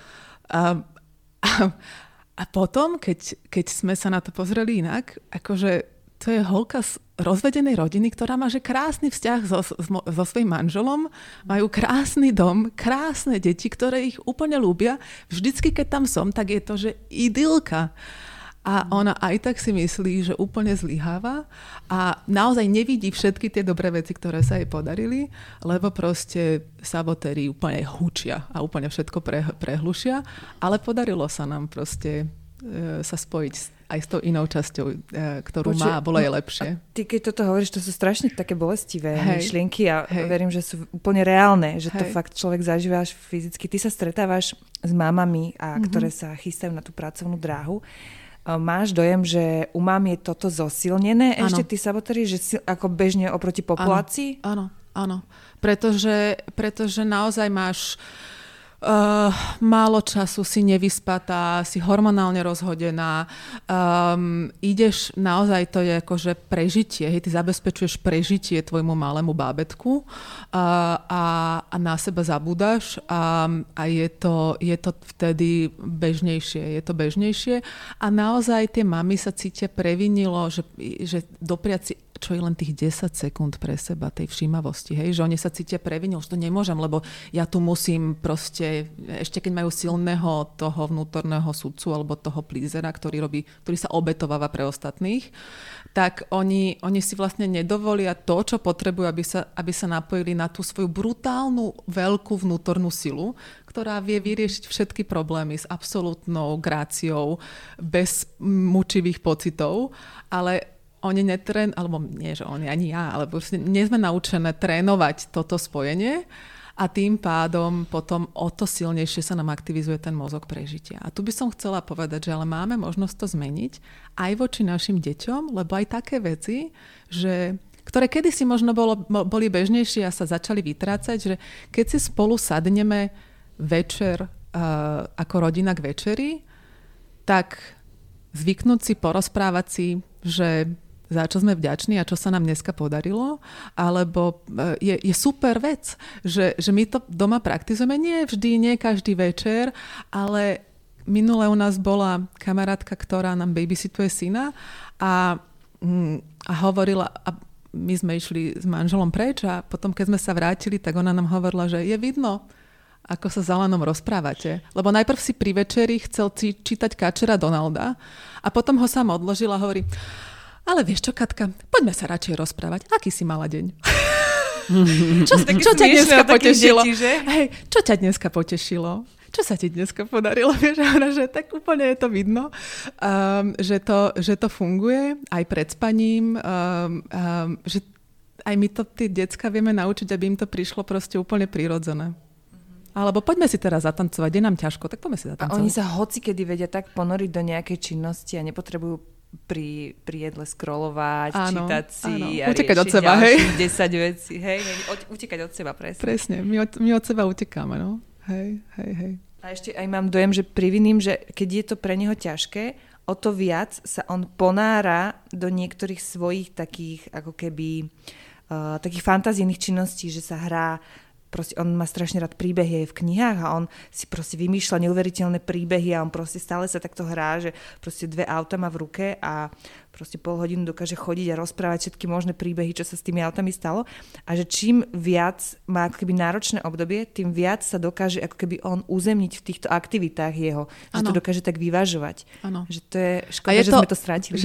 A potom, keď sme sa na to pozreli inak, akože to je holka z rozvedenej rodiny, ktorá má že krásny vzťah so svojím manželom, majú krásny dom, krásne deti, ktoré ich úplne ľúbia. Vždycky, keď tam som, tak je to, že idylka. A ona aj tak si myslí, že úplne zlyháva a naozaj nevidí všetky tie dobré veci, ktoré sa jej podarili, lebo proste sabotéri úplne hučia a úplne všetko prehlušia, ale podarilo sa nám proste sa spojiť aj s tou inou časťou, ktorú má, bolo jej lepšie. Ty, keď toto hovoríš, to sú strašne také bolestivé myšlienky a verím, že sú úplne reálne, že to fakt človek zažíváš fyzicky. Ty sa stretávaš s mamami, ktoré sa chystajú na tú pracovnú dráhu. Máš dojem, že u mám je toto zosilnené ešte tí sabotéri, že ako bežne oproti populácii? Áno. Pretože naozaj máš málo času, si nevyspatá, si hormonálne rozhodená, ideš, naozaj to je akože prežitie, hej, ty zabezpečuješ prežitie tvojmu malému bábätku a na seba zabúdaš a je to vtedy bežnejšie a naozaj tie mami sa cítia previnilo, že dopriať si čo je len tých 10 sekúnd pre seba, tej všímavosti, hej, že oni sa cítia previnil, že to nemôžem, lebo ja tu musím proste, ešte keď majú silného toho vnútorného sudcu alebo toho plízera, ktorý sa obetováva pre ostatných, tak oni si vlastne nedovolia to, čo potrebujú, aby sa napojili na tú svoju brutálnu, veľkú vnútornú silu, ktorá vie vyriešiť všetky problémy s absolútnou gráciou, bez mučivých pocitov, ale oni alebo nie, že oni, ani ja, ale nie sme naučené trénovať toto spojenie a tým pádom potom o to silnejšie sa nám aktivizuje ten mozog prežitia. A tu by som chcela povedať, že ale máme možnosť to zmeniť aj voči našim deťom, lebo aj také veci, ktoré kedysi možno boli bežnejšie a sa začali vytrácať, že keď si spolu sadneme večer ako rodina k večeri, tak zvyknúť si, porozprávať si, že za čo sme vďační a čo sa nám dneska podarilo, alebo je super vec, že my to doma praktizujeme, nie vždy, nie každý večer, ale minule u nás bola kamarátka, ktorá nám babysituje syna a hovorila, a my sme išli s manželom preč a potom, keď sme sa vrátili, tak ona nám hovorila, že je vidno, ako sa s Alanom rozprávate. Lebo najprv si pri večeri chcel čítať Kačera Donalda a potom ho sám odložil a hovorí, ale vieš čo, Katka, poďme sa radšej rozprávať. Aký si mala deň? Čo ťa dneska potešilo? Detí, že? Hej, čo ťa dneska potešilo? Čo sa ti dneska podarilo? Vieš, že tak úplne je to vidno, že to funguje aj pred spaním, že aj my to tí decka vieme naučiť, aby im to prišlo proste úplne prirodzené. Alebo poďme si teraz zatancovať, je nám ťažko, tak poďme si zatancovať. A oni sa hocikedy vedia tak ponoriť do nejakej činnosti a nepotrebujú pri jedle scrollovať, čítať si a utekať od riešiť seba, hej. 10 vecí. Hej, utekať od seba, presne. Presne, my od seba utekáme, no. Hej. A ešte aj mám dojem, že priviním, že keď je to pre neho ťažké, o to viac sa on ponára do niektorých svojich takých ako keby takých fantazijných činností, že sa hrá. Proste on má strašne rád príbehy aj v knihách a on si proste vymýšľa neuveriteľné príbehy a on proste stále sa takto hrá, že proste 2 auta má v ruke a proste pol hodinu dokáže chodiť a rozprávať všetky možné príbehy, čo sa s tými autami stalo. A že čím viac má ako keby náročné obdobie, tým viac sa dokáže ako keby on uzemniť v týchto aktivitách jeho. Že to dokáže tak vyvažovať. Ano. Že to je škoda, že sme to strátili.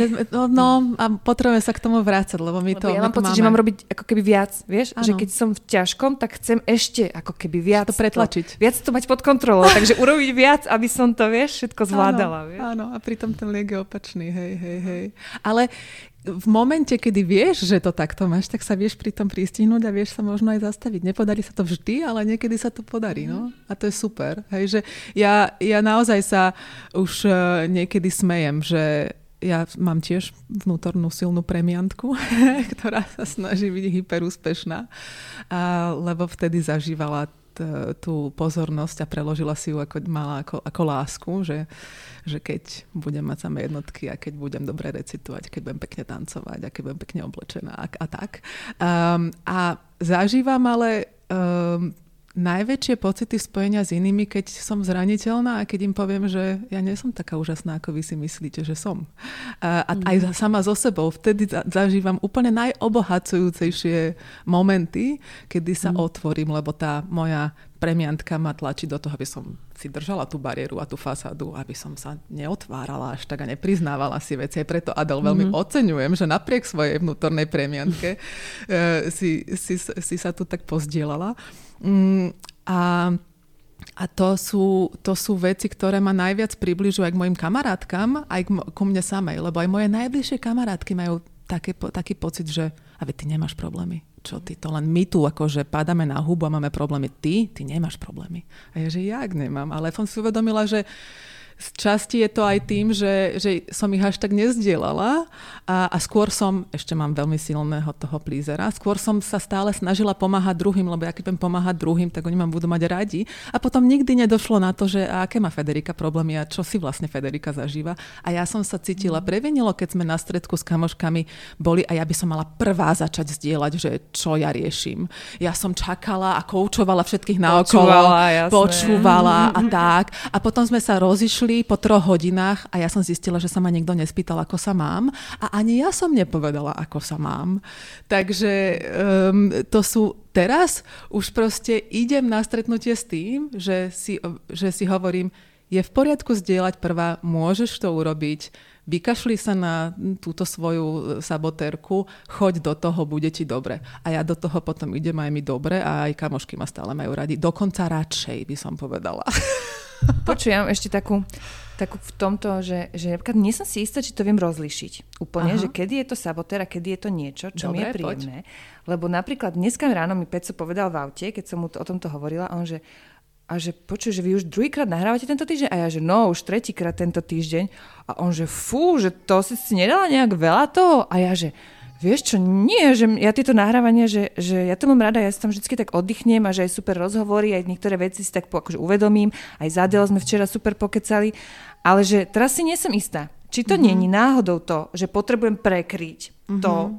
A potrebujeme sa k tomu vrácať, lebo my to ja mám pocit, že mám robiť ako keby viac, vieš? Ano. Že keď som v ťažkom, tak chcem ešte ako keby viac to pretlačiť. Viac to mať pod kontrolou, takže urobiť viac, aby som to, vieš, všetko zvládala. Vieš? Áno, a pritom ten liek je opačný, hej. Ale v momente, kedy vieš, že to takto máš, tak sa vieš pri tom pristihnúť a vieš sa možno aj zastaviť. Nepodarí sa to vždy, ale niekedy sa to podarí, no. A to je super. Hej, že ja naozaj sa už niekedy smejem, že ja mám tiež vnútornú silnú premiantku, ktorá sa snaží byť hyperúspešná, lebo vtedy zažívala tú pozornosť a preložila si ju ako lásku, že keď budem mať samé jednotky a keď budem dobre recitovať, keď budem pekne tancovať a keď budem pekne oblečená a tak. A zažívam ale najväčšie pocity spojenia s inými, keď som zraniteľná a keď im poviem, že ja nie som taká úžasná, ako vy si myslíte, že som. A aj sama so sebou. Vtedy zažívam úplne najobohacujúcejšie momenty, kedy sa otvorím, lebo tá moja premiantka ma tlačí do toho, aby som si držala tú bariéru a tú fasádu, aby som sa neotvárala až tak a nepriznávala si veci. Preto, Adel, veľmi oceňujem, že napriek svojej vnútornej premiantke si sa tu tak pozdielala. A to sú veci, ktoré ma najviac približujú aj k mojim kamarátkam, aj ku mne samej, lebo aj moje najbližšie kamarátky majú taký pocit, že a ty nemáš problémy. Čo ty, to len my tu akože padáme na hubu a máme problémy. Ty nemáš problémy. A ja, že jak nemám, ale som si uvedomila, že z časti je to aj tým, že som ich až tak nezdielala a skôr ešte mám veľmi silného toho plízera, skôr som sa stále snažila pomáhať druhým, lebo ja keď budem pomáhať druhým, tak oni ma budú mať radi. A potom nikdy nedošlo na to, že aké má Federika problémy a čo si vlastne Federika zažíva. A ja som sa cítila previnilo, keď sme na stredku s kamoškami boli a ja by som mala prvá začať zdieľať, že čo ja riešim. Ja som čakala a koučovala všetkých naokolo. Počúvala a tak. A potom sme sa rozišli po 3 hodinách a ja som zistila, že sa ma niekto nespýtal, ako sa mám a ani ja som nepovedala, ako sa mám. Takže to sú teraz už proste idem na stretnutie s tým, že si hovorím, je v poriadku zdieľať prvá, môžeš to urobiť, vykašli sa na túto svoju sabotérku, choď do toho, bude ti dobre. A ja do toho potom idem aj mi dobre a aj kamošky ma stále majú radi. Dokonca radšej by som povedala. Počujem ešte takú v tomto, že napríklad nie som si istá, či to viem rozlišiť úplne, že kedy je to sabotér a kedy je to niečo, čo mi je príjemné. Lebo napríklad dneska ráno mi Peco povedal v aute, keď som mu o tomto hovorila, že počuj, že vy už druhýkrát nahrávate tento týždeň? A ja, že už tretíkrát tento týždeň. A on, že že to si nedala nejak veľa toho? A ja, že vieš čo, nie, že ja tieto nahrávania, že ja to mám rada, ja si tam vždycky tak oddychnem a že aj super rozhovory, aj niektoré veci si tak akože uvedomím, aj z Adel sme včera super pokecali, ale že teraz si nie som istá, či to nie je náhodou to, že potrebujem prekryť to,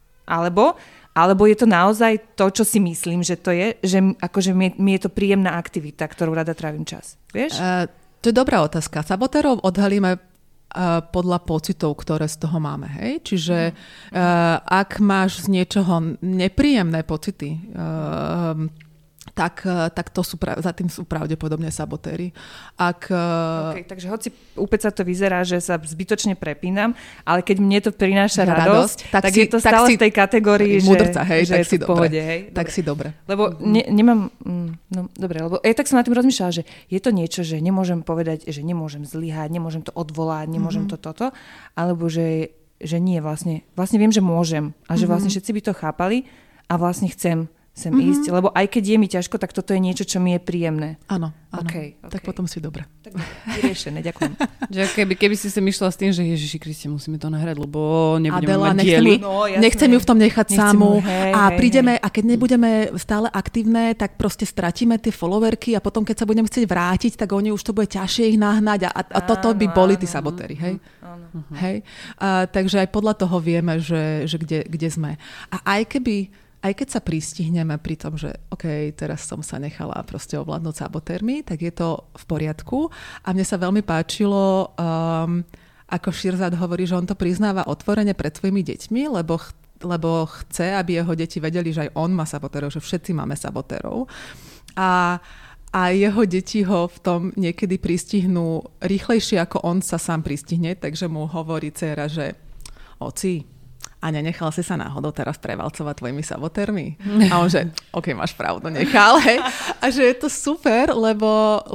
alebo je to naozaj to, čo si myslím, že to je, že akože mi je to príjemná aktivita, ktorú rada trávim čas, vieš? To je dobrá otázka. Sabotérov odhalíme podľa pocitov, ktoré z toho máme. Hej? Čiže ak máš z niečoho nepríjemné pocity, tak to za tým sú pravdepodobne sabotéri. Okay, takže hoci úplne sa to vyzerá, že sa zbytočne prepínam, ale keď mne to prináša radosť, tak je to stále v tej kategórii, múdrca, hej, že tak je si to v pohode. Hej? Tak si dobre. Lebo nemám... dobre, lebo ja tak som na tým rozmýšľala, že je to niečo, že nemôžem povedať, že nemôžem zlyhať, nemôžem to odvolať, nemôžem to toto, alebo že nie, vlastne viem, že môžem a že vlastne všetci by to chápali a vlastne chcem sem ísť, lebo aj keď je mi ťažko, tak toto je niečo, čo mi je príjemné. Áno. Okay. Tak potom si dobre. Tak vyriešené, ďakujem. Keby si sa myšla s tým, že Ježiši Kriste, musíme to nahrať, lebo nebudeme mať diely. Nechcem ju v tom nechať samú a prídeme, a keď nebudeme stále aktívne, tak proste stratíme tie followerky a potom, keď sa budeme chcieť vrátiť, tak oni už to bude ťažšie ich nahnať a toto by boli tí sabotéri, hej? Hej? Takže aj podľa toho vieme, že kde sme. A aj keď sa pristihneme pri tom, že OK, teraz som sa nechala proste ovládnuť sabotérmi, tak je to v poriadku. A mne sa veľmi páčilo, ako Širzad hovorí, že on to priznáva otvorene pred svojimi deťmi, lebo chce, aby jeho deti vedeli, že aj on má sabotérov, že všetci máme sabotérov. A jeho deti ho v tom niekedy pristihnú rýchlejšie, ako on sa sám pristihne, takže mu hovorí dcéra, že oci, a nenechal si sa náhodou teraz prevalcovať tvojimi sabotérmi? A on že, OK, máš pravdu, nechal. Hej. A že je to super, lebo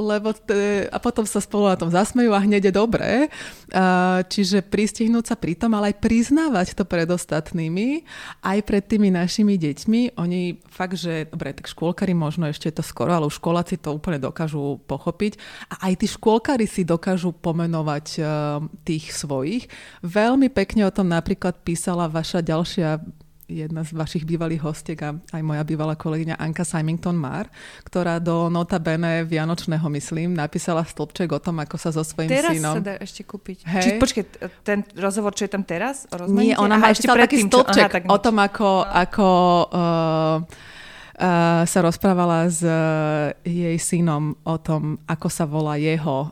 a potom sa spolu na tom zasmejú a hneď je dobré. Čiže pristihnúť sa pri tom, ale aj priznávať to pred ostatnými, aj pred tými našimi deťmi. Oni fakt, že, dobre, tak škôlkari možno ešte je to skoro, ale už školáci to úplne dokážu pochopiť. A aj tí škôlkari si dokážu pomenovať tých svojich. Veľmi pekne o tom napríklad písala vaša ďalšia, jedna z vašich bývalých hostiek a aj moja bývalá kolegyňa Anka Symington-Marr, ktorá do notabene vianočného, myslím, napísala stĺpček o tom, ako sa so svojím synom... Teraz sa dá ešte kúpiť. Či, počkej, ten rozhovor, čo je tam teraz? Nie, ona má ešte taký stĺpček o tom, ako sa rozprávala s jej synom o tom, ako sa volá jeho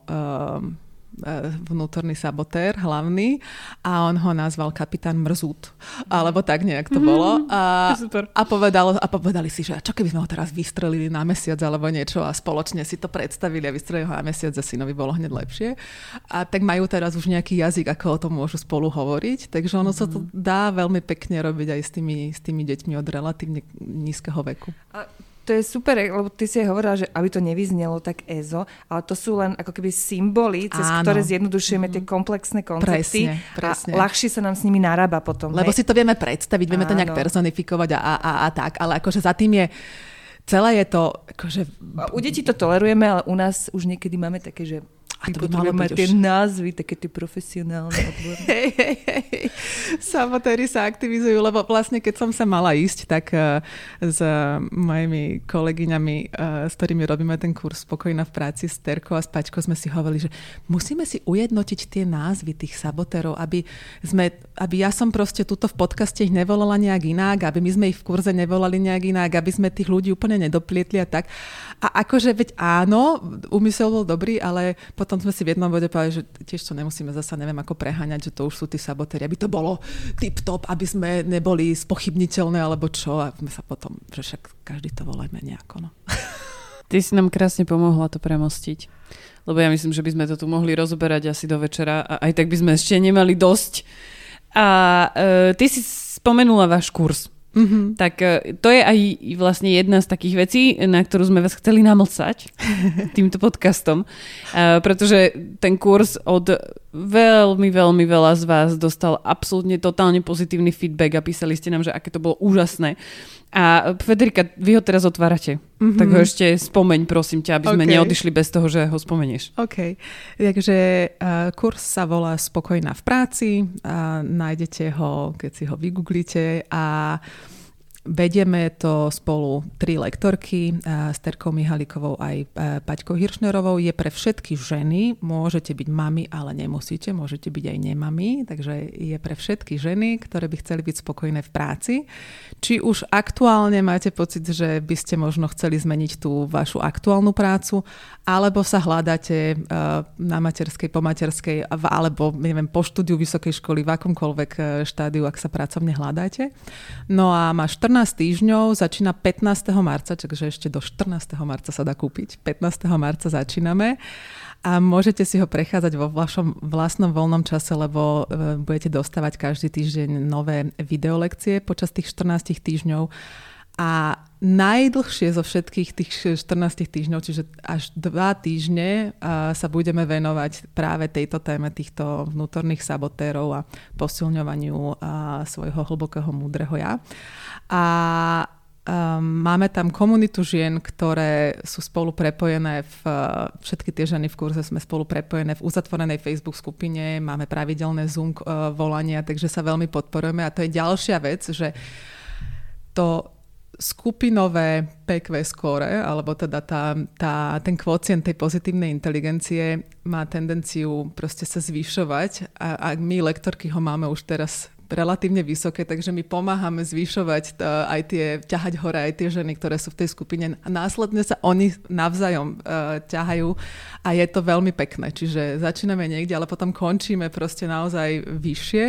vnútorný sabotér, hlavný, a on ho nazval kapitán Mrzút. Alebo tak nejak to bolo. A povedali si, že čo keby sme ho teraz vystrelili na mesiac alebo niečo a spoločne si to predstavili a vystrelili ho na mesiac a synovi bolo hneď lepšie. A tak majú teraz už nejaký jazyk, ako o tom môžu spolu hovoriť. Takže ono sa to dá veľmi pekne robiť aj s tými deťmi od relatívne nízkeho veku. To je super, lebo ty si aj hovorila, že aby to nevyznelo tak EZO, ale to sú len ako keby symboly, cez ktoré zjednodušujeme tie komplexné koncepty. Presne. A ľahšie sa nám s nimi narába potom. Lebo si to vieme predstaviť, vieme to nejak personifikovať a tak, ale akože za tým je celé je to... Akože... U detí to tolerujeme, ale u nás už niekedy máme také, že a to by malo byť tie názvy, také tie profesionálne odborné. Hej. Sabotéri sa aktivizujú, lebo vlastne keď som sa mala ísť, tak s mojimi kolegyňami, s ktorými robíme ten kurz Spokojná v práci s Terkou a s Paťkou, sme si hovorili, že musíme si ujednotiť tie názvy tých sabotérov, aby ja som proste tuto v podcaste ich nevolala nejak inak, aby my sme ich v kurze nevolali nejak inak, aby sme tých ľudí úplne nedoplietli a tak. A akože veď áno, úmysel bol dobrý, ale potom sme si v jednom bode povedali, že tiež to nemusíme zasa neviem ako preháňať, že to už sú tí sabotéri, aby to bolo tip-top, aby sme neboli spochybniteľné alebo čo. A sme sa potom, že však každý to volajme nejako. No. Ty si nám krásne pomohla to premostiť. Lebo ja myslím, že by sme to tu mohli rozoberať asi do večera a aj tak by sme ešte nemali dosť. A ty si spomenula váš kurz. Mm-hmm. Tak to je aj vlastne jedna z takých vecí, na ktorú sme vás chceli namlsať týmto podcastom, pretože ten kurz od veľmi, veľmi veľa z vás dostal absolútne totálne pozitívny feedback a písali ste nám, že aké to bolo úžasné. A Federika, vy ho teraz otvárate. Mm-hmm. Tak ho ešte spomeň, prosím ťa, aby sme neodišli bez toho, že ho spomenieš. OK. Takže kurz sa volá Spokojná v práci. Nájdete ho, keď si ho vygooglite a vedieme to spolu 3 lektorky s Terkou Mihalikovou aj Paťkou Hiršnerovou. Je pre všetky ženy, môžete byť mami, ale nemusíte, môžete byť aj nemami, takže je pre všetky ženy, ktoré by chceli byť spokojné v práci. Či už aktuálne máte pocit, že by ste možno chceli zmeniť tú vašu aktuálnu prácu, alebo sa hľadáte na materskej, po materskej, alebo neviem, po štúdiu vysokej školy, v akomkoľvek štádiu, ak sa pracovne hľadáte. No a má 14 týždňov, začína 15. marca, takže ešte do 14. marca sa dá kúpiť. 15. marca začíname. A môžete si ho prechádzať vo vašom vlastnom voľnom čase, lebo budete dostávať každý týždeň nové videolekcie počas tých 14 týždňov. A najdlhšie zo všetkých tých 14 týždňov, čiže až 2 týždne sa budeme venovať práve tejto téme týchto vnútorných sabotérov a posilňovaniu svojho hlbokého múdreho ja. A máme tam komunitu žien, ktoré sú spolu prepojené, všetky tie ženy v kurze sme spolu prepojené v uzatvorenej Facebook skupine, máme pravidelné Zoom volania, takže sa veľmi podporujeme a to je ďalšia vec, že to skupinové PQ score, alebo teda ten kvocient tej pozitívnej inteligencie má tendenciu proste sa zvyšovať a my lektorky ho máme už teraz relatívne vysoké, takže my pomáhame zvyšovať aj ťahať hore aj tie ženy, ktoré sú v tej skupine a následne sa oni navzájom ťahajú a je to veľmi pekné. Čiže začíname niekde, ale potom končíme proste naozaj vyššie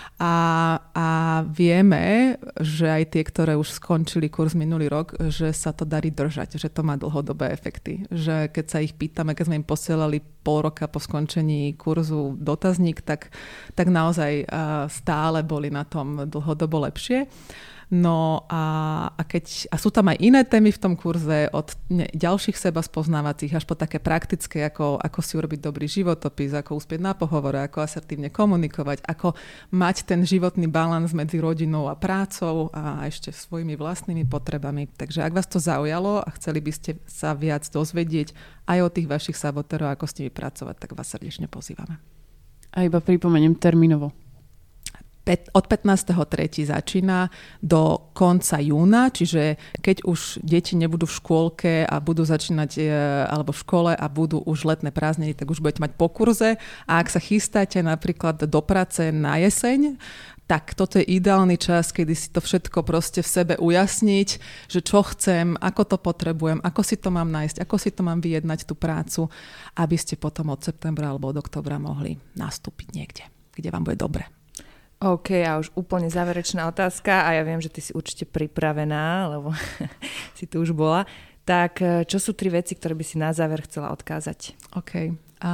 a vieme, že aj tie, ktoré už skončili kurz minulý rok, že sa to darí držať, že to má dlhodobé efekty. Že keď sa ich pýtame, keď sme im posielali pol roka po skončení kurzu dotazník, tak naozaj stále boli na tom dlhodobo lepšie. No a sú tam aj iné témy v tom kurze, od ďalších seba spoznávacích až po také praktické, ako si urobiť dobrý životopis, ako uspieť na pohovore, ako asertívne komunikovať, ako mať ten životný balans medzi rodinou a prácou a ešte svojimi vlastnými potrebami. Takže ak vás to zaujalo a chceli by ste sa viac dozvedieť aj o tých vašich sabotérov, ako s nimi pracovať, tak vás srdečne pozývame. A iba pripomeniem termínovo. Od 15.3. začína do konca júna, čiže keď už deti nebudú v škôlke a budú začínať alebo v škole a budú už letné prázdniny, tak už budete mať po kurze a ak sa chystáte napríklad do práce na jeseň, tak toto je ideálny čas, kedy si to všetko proste v sebe ujasniť, že čo chcem, ako to potrebujem, ako si to mám nájsť, ako si to mám vyjednať tú prácu, aby ste potom od septembra alebo od októbra mohli nastúpiť niekde, kde vám bude dobre. OK, a už úplne záverečná otázka a ja viem, že ty si určite pripravená, lebo si tu už bola. Tak čo sú 3 veci, ktoré by si na záver chcela odkázať? OK.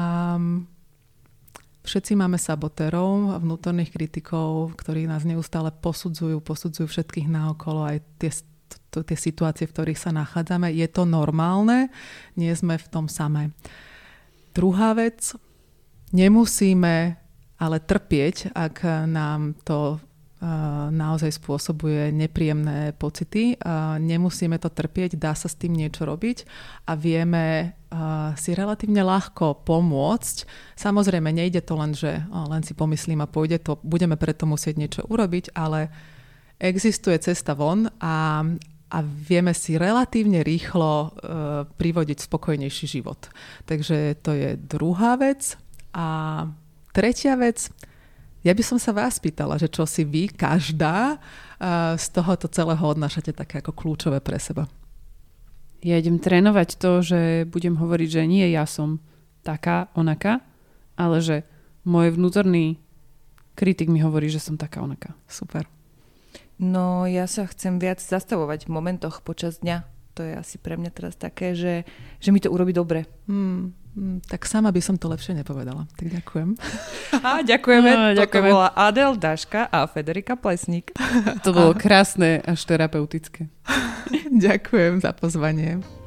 Všetci máme sabotérov, vnútorných kritikov, ktorí nás neustále posudzujú všetkých naokolo, aj tie situácie, v ktorých sa nachádzame. Je to normálne, nie sme v tom samé. Druhá vec, nemusíme ale trpieť, ak nám to naozaj spôsobuje nepríjemné pocity. Nemusíme to trpieť, dá sa s tým niečo robiť a vieme si relatívne ľahko pomôcť. Samozrejme, nejde to len, že len si pomyslím a pôjde to, budeme preto musieť niečo urobiť, ale existuje cesta von a vieme si relatívne rýchlo privodiť spokojnejší život. Takže to je druhá vec. A tretia vec, ja by som sa vás pýtala, že čo si vy, každá, z tohoto celého odnášate také ako kľúčové pre seba. Ja idem trénovať to, že budem hovoriť, že nie ja som taká, onaká, ale že môj vnútorný kritik mi hovorí, že som taká, onaká. Super. No ja sa chcem viac zastavovať v momentoch počas dňa. To je asi pre mňa teraz také, že mi to urobí dobre. Tak sama by som to lepšie nepovedala. Tak ďakujem. A ďakujeme. Toto bola Adel Daška a Federika Plesník. To bolo krásne až terapeutické. Ďakujem za pozvanie.